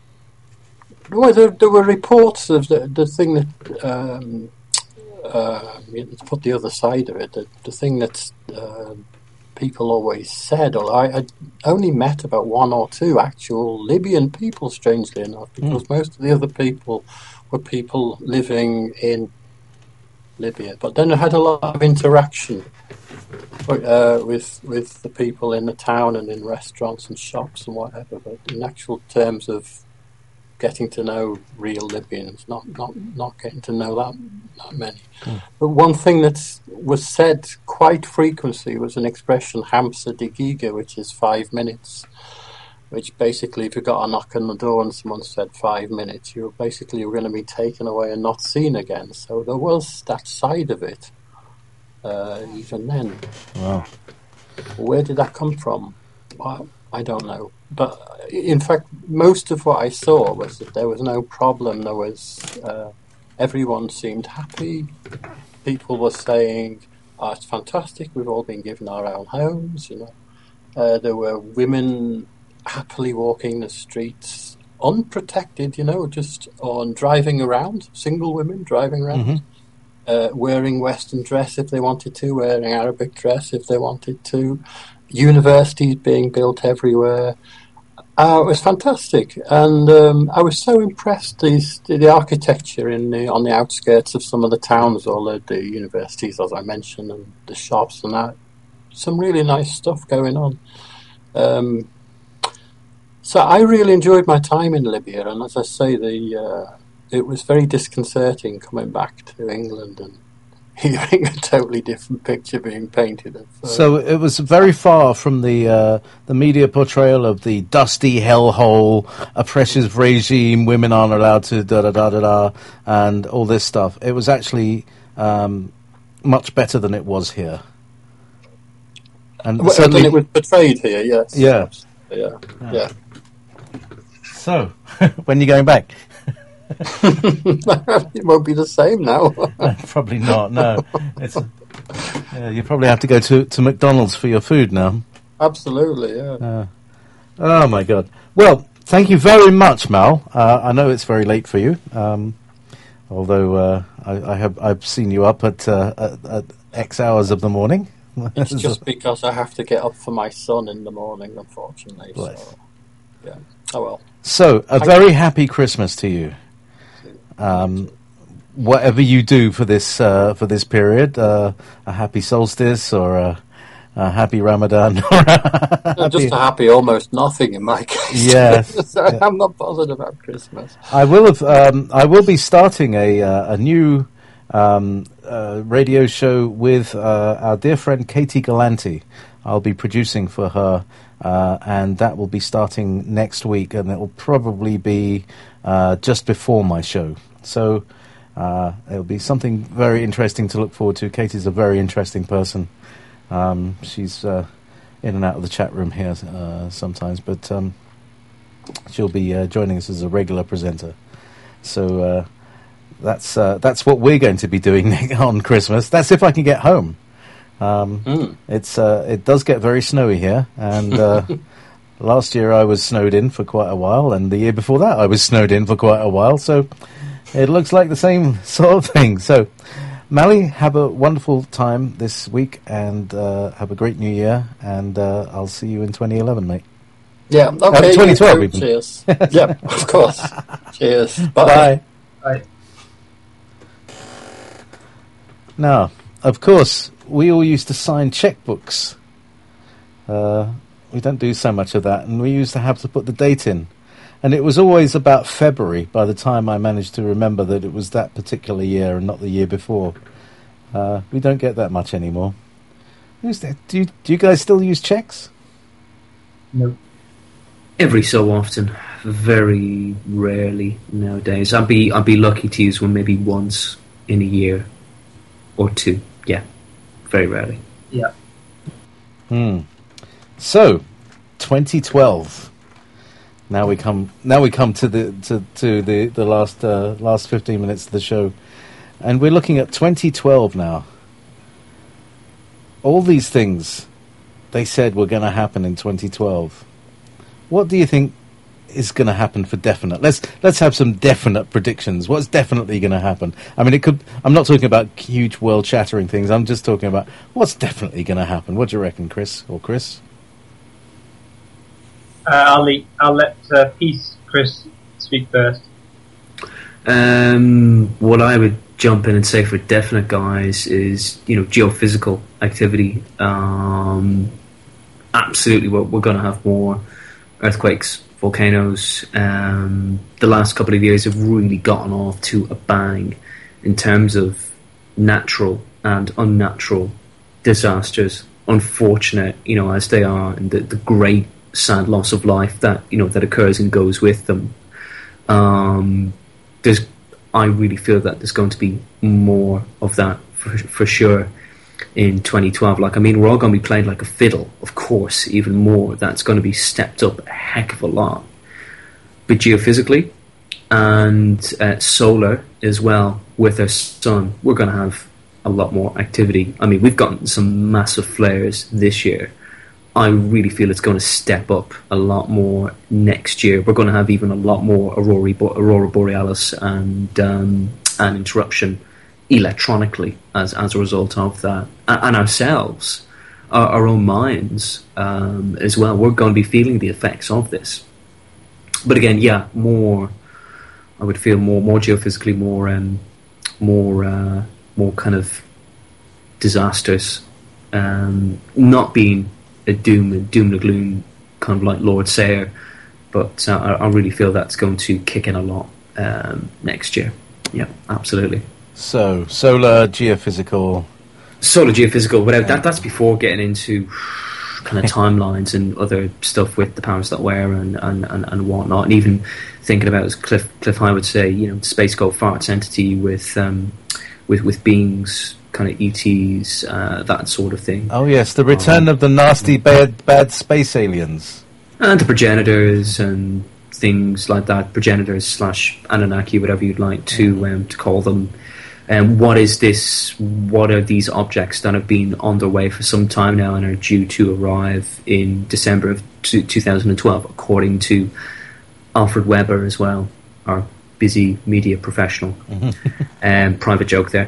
well, there, there were reports of the, the thing that um, uh, to put the other side of it, the, the thing that uh, people always said. Or I, I only met about one or two actual Libyan people, strangely enough, because mm. most of the other people were people living in Libya. But then I had a lot of interaction uh, with with the people in the town and in restaurants and shops and whatever. But in actual terms of getting to know real Libyans, not not, not getting to know that, that many. Mm. But one thing that was said quite frequently was an expression, Hamsa Dagiga, which is five minutes. Which basically, if you got a knock on the door and someone said five minutes, you were basically you were going to be taken away and not seen again. So there was that side of it, uh, even then. Wow. Where did that come from? Well, I don't know. But in fact, most of what I saw was that there was no problem. There was uh, everyone seemed happy. People were saying, "Oh, it's fantastic. We've all been given our own homes." You know, uh, there were women happily walking the streets unprotected, you know, just on driving around, single women driving around, mm-hmm. uh, wearing Western dress if they wanted to, wearing Arabic dress if they wanted to, universities being built everywhere. Uh, it was fantastic, and um, I was so impressed. These, the architecture in the, on the outskirts of some of the towns, all the, the universities, as I mentioned, and the shops and that. Some really nice stuff going on. Um, So I really enjoyed my time in Libya, and as I say, the uh, it was very disconcerting coming back to England and hearing a totally different picture being painted. Of, uh, So it was very far from the uh, the media portrayal of the dusty hellhole, oppressive regime, women aren't allowed to da da da da da, and all this stuff. It was actually um, much better than it was here. And well, suddenly, then it was portrayed here, yes. Yeah. Yeah, Yeah. yeah. So, when are you going back? It won't be the same now. Probably not. No, it's, yeah, you probably have to go to, to McDonald's for your food now. Absolutely, yeah. Uh, oh my God! Well, thank you very much, Mal. Uh, I know it's very late for you, um, although uh, I, I have I've seen you up at, uh, at, at X hours of the morning. It's just because I have to get up for my son in the morning, unfortunately. Right. So, yeah. Oh well. So, a very happy Christmas to you. Um, whatever you do for this uh, for this period, uh, a happy solstice or a, a happy Ramadan. Or a No, just a happy almost nothing in my case. Yes. So I'm not bothered about Christmas. I will have. Um, I will be starting a uh, a new um, uh, radio show with uh, our dear friend Katie Galanti. I'll be producing for her, uh, and that will be starting next week, and it will probably be uh, just before my show. So uh, it'll be something very interesting to look forward to. Katie's a very interesting person. Um, she's uh, in and out of the chat room here uh, sometimes, but um, she'll be uh, joining us as a regular presenter. So uh, that's uh, that's what we're going to be doing on Christmas. That's if I can get home. Um, Mm. It's uh, it does get very snowy here, and uh, last year I was snowed in for quite a while, and the year before that I was snowed in for quite a while. So it looks like the same sort of thing. So, Mally, have a wonderful time this week, and uh, have a great New Year, and uh, I'll see you in twenty eleven, mate. Yeah, okay. Uh, twenty twelve you even. too. Cheers. Yeah, of course. Cheers. Bye. Bye. Right. Now, of course, we all used to sign checkbooks. Uh, we don't do so much of that, and we used to have to put the date in. And it was always about February by the time I managed to remember that it was that particular year and not the year before. Uh, we don't get that much anymore. Who's that? Do you, do you guys still use checks? No. Every so often, very rarely nowadays. I'd be I'd be lucky to use one maybe once in a year or two. Yeah, very rarely. Yeah. Hmm. So, twenty twelve. Now we come. Now we come to the to, to the the last uh, last fifteen minutes of the show, and we're looking at twenty twelve now. All these things they said were going to happen in twenty twelve. What do you think is going to happen for definite? Let's let's have some definite predictions. What's definitely going to happen? I mean, it could. I'm not talking about huge world-shattering things. I'm just talking about what's definitely going to happen. What do you reckon, Chris or Chris? Uh, I'll, le- I'll let uh, Peace Chris speak first. Um, what I would jump in and say for definite, guys, is you know geophysical activity. Um, absolutely, we're, we're going to have more earthquakes, volcanoes. Um, the last couple of years have really gotten off to a bang in terms of natural and unnatural disasters. Unfortunate, you know, as they are, and the, the great sad loss of life that you know that occurs and goes with them. Um, there's, I really feel that there's going to be more of that for, for sure in twenty twelve. Like, I mean, we're all going to be playing like a fiddle, of course, even more. That's going to be stepped up a heck of a lot. But geophysically and uh, solar as well with our sun, we're going to have a lot more activity. I mean, we've gotten some massive flares this year. I really feel it's going to step up a lot more next year. We're going to have even a lot more aurora, aurora borealis and um, and interruption electronically as as a result of that, and, and ourselves, our, our own minds um, as well. We're going to be feeling the effects of this. But again, yeah, more. I would feel more, more geophysically, more, um, more, uh, more kind of disasters, um, not being a doom and doom and gloom kind of like Lord Sayer, but uh, I, I really feel that's going to kick in a lot um, next year. Yeah, absolutely. So, solar, geophysical. Solar geophysical, whatever. Yeah. That, that's before getting into kind of timelines and other stuff with the powers that were and, and, and, and whatnot. And even thinking about, as Cliff, Cliff High would say, you know, space go farts entity with, um, with, with beings, kind of E Ts, uh, that sort of thing. Oh, yes, the return um, of the nasty, bad, bad space aliens. And the progenitors and things like that, progenitors slash Anunnaki, whatever you'd like to um, to call them. And um, what is this? What are these objects that have been on their way for some time now and are due to arrive in December of two thousand twelve, according to Alfred Weber as well, our busy media professional. um, private joke there.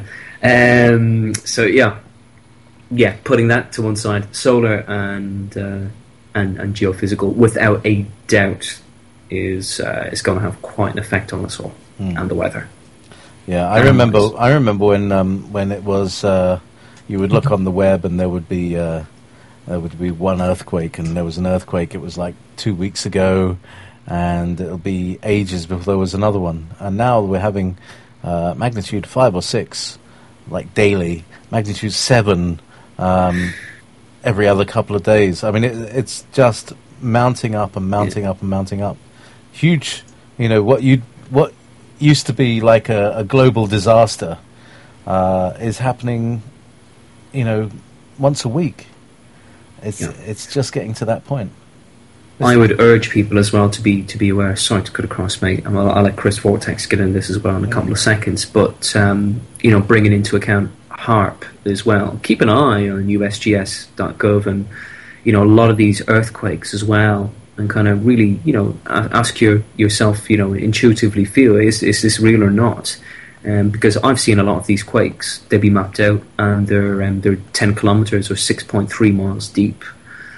Um, so yeah, yeah. Putting that to one side, solar and uh, and, and geophysical, without a doubt, is uh, is going to have quite an effect on us all mm. and the weather. Yeah, I remember. I remember when um, when it was. Uh, you would look on the web, and there would be uh, there would be one earthquake, and there was an earthquake. It was like two weeks ago, and it'll be ages before there was another one. And now we're having uh, magnitude five or six, like daily, magnitude seven um, every other couple of days. I mean, it, it's just mounting up and mounting yeah. up and mounting up. Huge, you know, what you what. used to be like a, a global disaster uh, is happening, you know, once a week. It's yeah. it's just getting to that point. This I would urge people as well to be to be aware. Sorry to cut across, mate. I'll, I'll let Chris Vortex get into this as well in a couple of seconds. But um, you know, bringing into account HAARP as well. Keep an eye on U S G S dot gov and you know a lot of these earthquakes as well. And kind of really, you know, ask your, yourself, you know, intuitively feel, is is this real or not? Um, because I've seen a lot of these quakes, they'll be mapped out, and they're um, they're ten kilometers or six point three miles deep.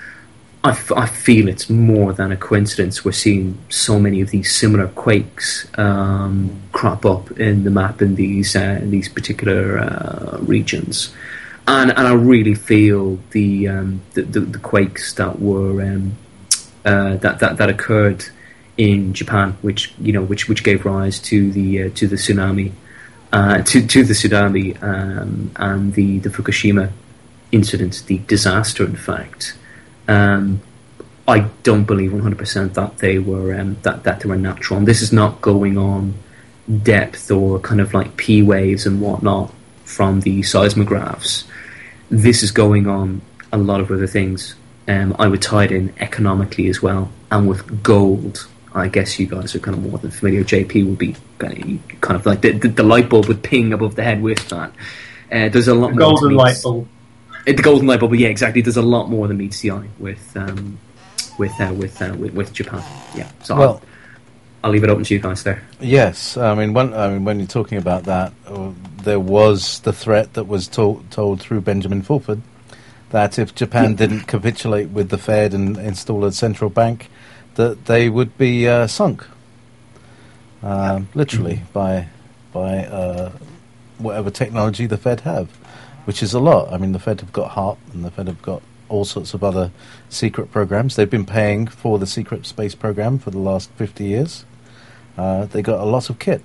I, f- I feel it's more than a coincidence we're seeing so many of these similar quakes um, crop up in the map in these uh, in these particular uh, regions, and and I really feel the um, the, the, the quakes that were. Um, Uh, that, that that occurred in Japan, which you know, which which gave rise to the uh, to the tsunami, uh, to to the tsunami um, and the, the Fukushima incident, the disaster. In fact, um, I don't believe one hundred percent that they were um, that that they were natural. And this is not going on depth or kind of like P waves and whatnot from the seismographs. This is going on a lot of other things. Um, I would tie it in economically as well, and with gold. I guess you guys are kind of more than familiar. J P would be kind of, kind of like the, the, the light bulb would ping above the head with that. Uh, there's a lot the more golden light bulb. Uh, the golden light bulb, yeah, exactly. There's a lot more than meets the eye with um, with, uh, with, uh, with with Japan. Yeah, so well, I'll, I'll leave it open to you guys there. Yes, I mean when I mean when you're talking about that, uh, there was the threat that was to- told through Benjamin Fulford. That if Japan didn't capitulate with the Fed and install a central bank, that they would be uh, sunk, uh, literally by by uh, whatever technology the Fed have, which is a lot. I mean, the Fed have got HAARP and the Fed have got all sorts of other secret programs. They've been paying for the secret space program for the last fifty years. Uh, they got a lot of kit,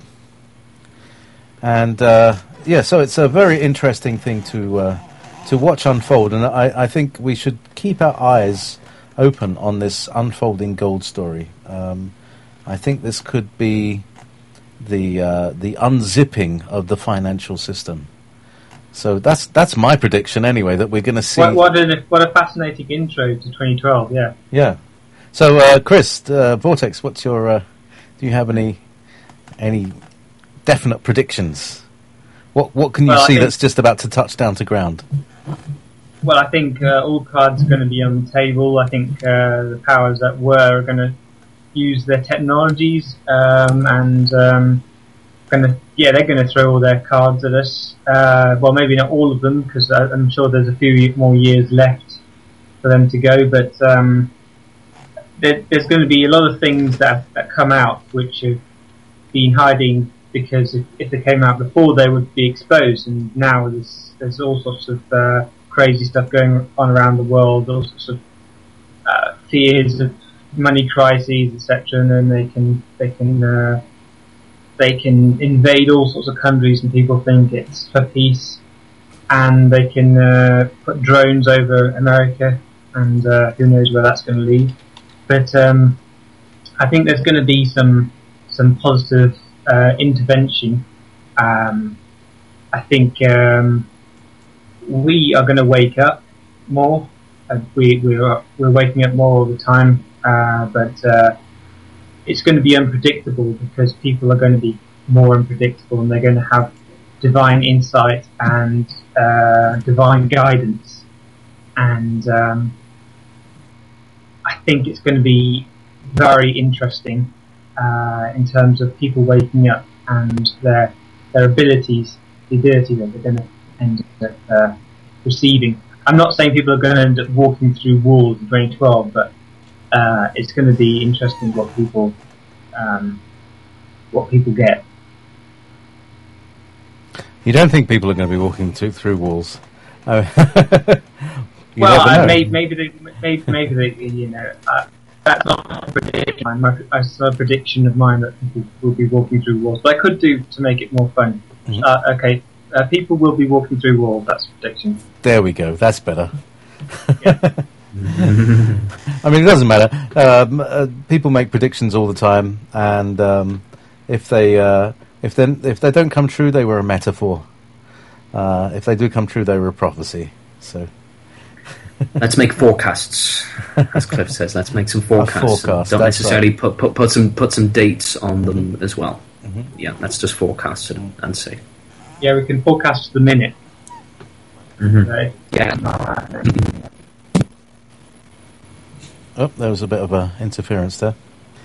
and uh, yeah, so it's a very interesting thing to. Uh, to watch unfold, and I, I think we should keep our eyes open on this unfolding gold story. Um, I think this could be the uh, the unzipping of the financial system. So that's that's my prediction anyway, that we're going to see... What, what, a, what a fascinating intro to twenty twelve, yeah. Yeah. So, uh, Chris, uh, Vortex, what's your... Uh, do you have any any definite predictions? What what can you well, see that's just about to touch down to ground? Well, I think uh, all cards are going to be on the table. I think uh, the powers that were are going to use their technologies um, and um, going to yeah they're going to throw all their cards at us. Uh, well, maybe not all of them, because I'm sure there's a few more years left for them to go. But um, there, there's going to be a lot of things that that come out which have been hiding, because if, if they came out before, they would be exposed. And now there's there's all sorts of uh, crazy stuff going on around the world, all sorts of uh, fears of money crises, et cetera. And then they can they can uh, they can invade all sorts of countries, and people think it's for peace. And they can uh, put drones over America, and uh, who knows where that's going to lead. But um, I think there's going to be some some positive uh, intervention. Um, I think um, we are going to wake up more. Uh, we we're we're waking up more all the time, uh, but uh, it's going to be unpredictable because people are going to be more unpredictable, and they're going to have divine insight and uh, divine guidance. And um, I think it's going to be very interesting uh, in terms of people waking up and their their abilities, the ability that they're going to end up uh, receiving. I'm not saying people are going to end up walking through walls in twenty twelve, but uh, it's going to be interesting what people um, what people get. You don't think people are going to be walking through, through walls? Oh. You well, never I, know. maybe, maybe they, maybe, maybe they, you know, uh, that's not a prediction. My, it's not a prediction of mine that people will be walking through walls. But I could do to make it more fun. Mm-hmm. Uh, okay, uh, people will be walking through walls. That's a prediction. There we go. That's better. Yeah. I mean, it doesn't matter. Um, uh, people make predictions all the time, and um, if they uh, if then if they don't come true, they were a metaphor. Uh, if they do come true, they were a prophecy. So. Let's make forecasts, as Cliff says. Let's make some forecasts. Forecast, Don't that's necessarily right. put, put put some put some dates on them as well. Mm-hmm. Yeah, let's just forecast it and see. Yeah, we can forecast the minute. Mm-hmm. Right? Yeah. Oh, there was a bit of a interference there.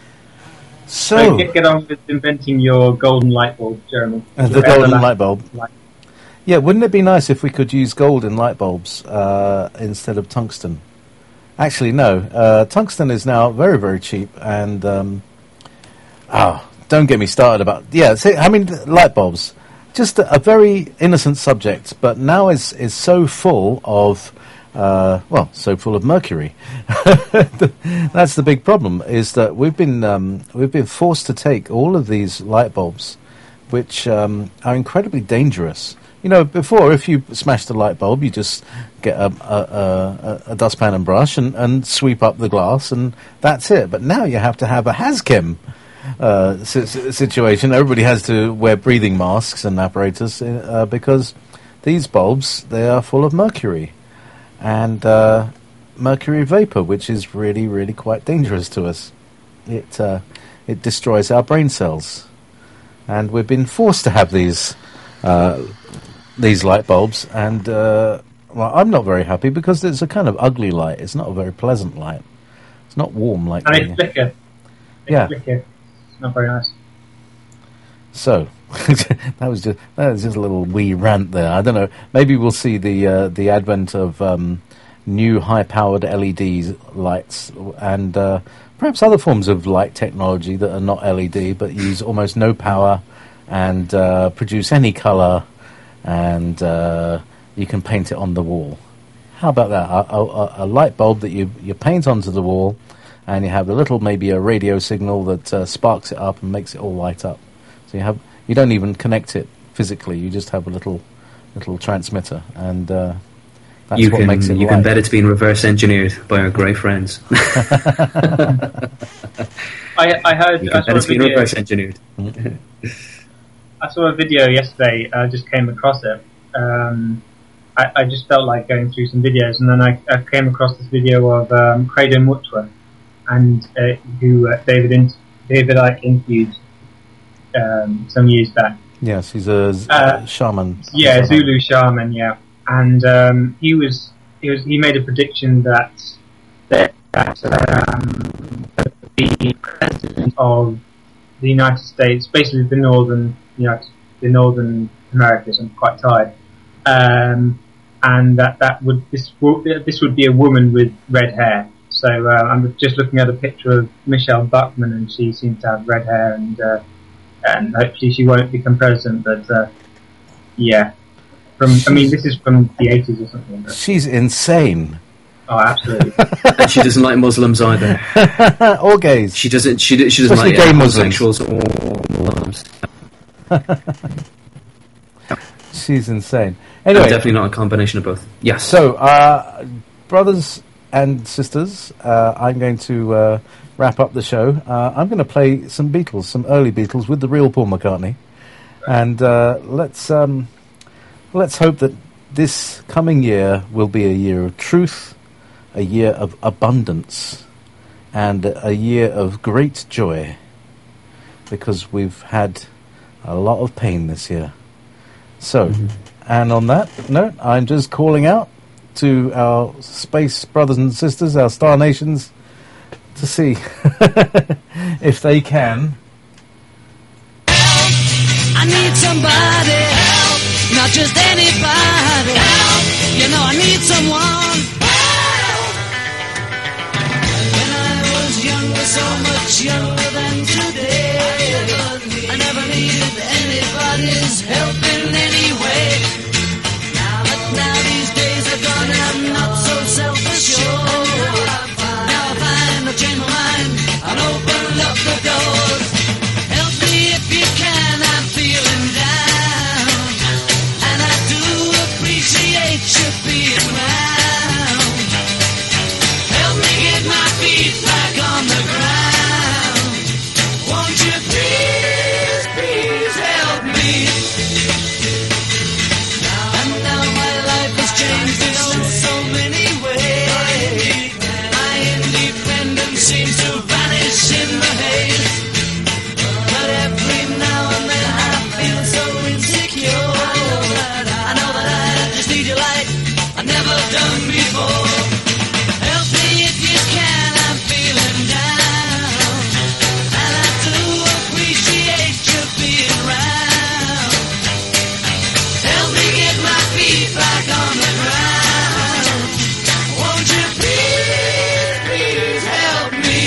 So So, get, get on with inventing your golden light bulb, Jeremy. uh, the Your golden everlasting light bulb. light. Yeah, wouldn't it be nice if we could use gold in light bulbs uh, instead of tungsten? Actually, no. Uh, tungsten is now very, very cheap, and um, oh, don't get me started about yeah. See, I mean, light bulbs, just a, a very innocent subject, but now is is so full of uh, well, so full of mercury. That's the big problem. Is that we've been um, we've been forced to take all of these light bulbs, which um, are incredibly dangerous. You know, before, if you smashed a light bulb, you just get a, a, a, a dustpan and brush and, and sweep up the glass, and that's it. But now you have to have a HazChem uh, si- situation. Everybody has to wear breathing masks and apparatus uh, because these bulbs, they are full of mercury. And uh, mercury vapor, which is really, really quite dangerous to us. It, uh, it destroys our brain cells. And we've been forced to have these... Uh, these light bulbs, and uh, well, I'm not very happy because it's a kind of ugly light. It's not a very pleasant light. It's not warm like And the, it flicker. They Yeah. flicker. It's not very nice. So that was just that was just a little wee rant there. I don't know. Maybe we'll see the uh, the advent of um, new high-powered L E D lights and uh, perhaps other forms of light technology that are not L E D but use almost no power and uh, produce any colour. And uh, you can paint it on the wall. How about that? A, a, a light bulb that you, you paint onto the wall, and you have a little, maybe a radio signal that uh, sparks it up and makes it all light up. So you have you don't even connect it physically. You just have a little little transmitter, and uh, that's you what can makes it you light. can bet it's been reverse engineered by our grey friends. I, I heard. You I can saw bet a it's been video. reverse engineered. I saw a video yesterday. I just came across it. Um, I, I just felt like going through some videos, and then I, I came across this video of um, Credo Mutwa, and uh, who uh, David in, David Icke interviewed um, some years back. Yes, he's a z- Uh, shaman. Yeah, Zulu shaman. Yeah, and um, he was he was he made a prediction that that, that um, the president of the United States, basically the northern, you know, the northern Americas. I'm quite tired, um, and that that would this would this would be a woman with red hair. So uh, I'm just looking at a picture of Michelle Bachmann, and she seems to have red hair, and uh, and hopefully she won't become president. But uh, yeah, from I mean this is from the eighties or something. But, She's insane. oh, absolutely. And she doesn't like Muslims either. Or gays. She doesn't. She, she doesn't Especially like gay uh, Muslims. homosexuals or Muslims. She's insane. No, Anyway, definitely not a combination of both. Yes. so uh, brothers and sisters, uh, I'm going to uh, wrap up the show. Uh, I'm going to play some Beatles, some early Beatles with the real Paul McCartney, and uh, let's um, let's hope that this coming year will be a year of truth, a year of abundance, and a year of great joy, because we've had a lot of pain this year. So, mm-hmm. and on that note, I'm just calling out to our space brothers and sisters, our star nations, to see if they can. Help! I need somebody help, not just anybody help. You know I need someone help. When I was younger, so much younger than today, I never needed anybody's help in any way. Now, but now these days are gone and I'm not so self-assured. Now I find I've changed my mind and open up the doors. Help me if you can, I'm feeling down, and I do appreciate you being around. Help me get my feet back on the ground. Won't you please, please help me? And now my life has changed in so, so many ways. My independence seems to vanish in the haze. But every now and then I feel so insecure. I know that I just need your light I've never done before. Help me if you can, I'm feeling down, and I do appreciate you being around. Help me get my feet back on the ground. Won't you please, please help me?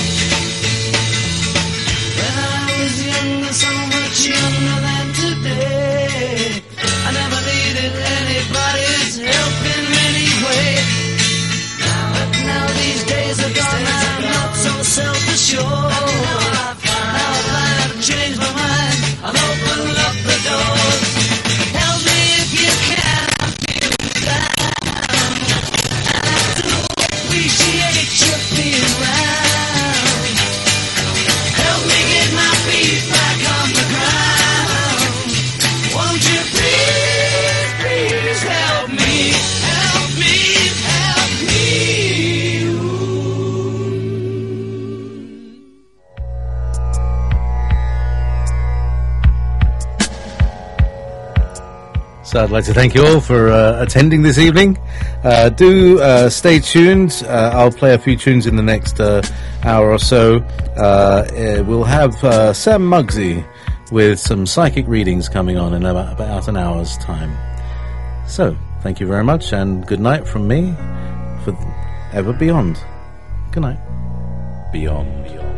When I was younger, so much younger than today, I never needed anybody's help in any way. But now these days are gone, I'm not so self-assured. Now I've changed my mind, I've opened up the doors. Help me if you can, I'm feeling down, and I do appreciate you being around. Help me get my feet back on the ground. Won't you please, please help me? Help me, help me. So I'd like to thank you all for uh, attending this evening. Uh, do uh, stay tuned. Uh, I'll play a few tunes in the next uh, hour or so. Uh, uh, we'll have uh, Sam Muggsy with some psychic readings coming on in about, about an hour's time. So, thank you very much, and good night from me for Ever Beyond. Good night. Beyond. Beyond.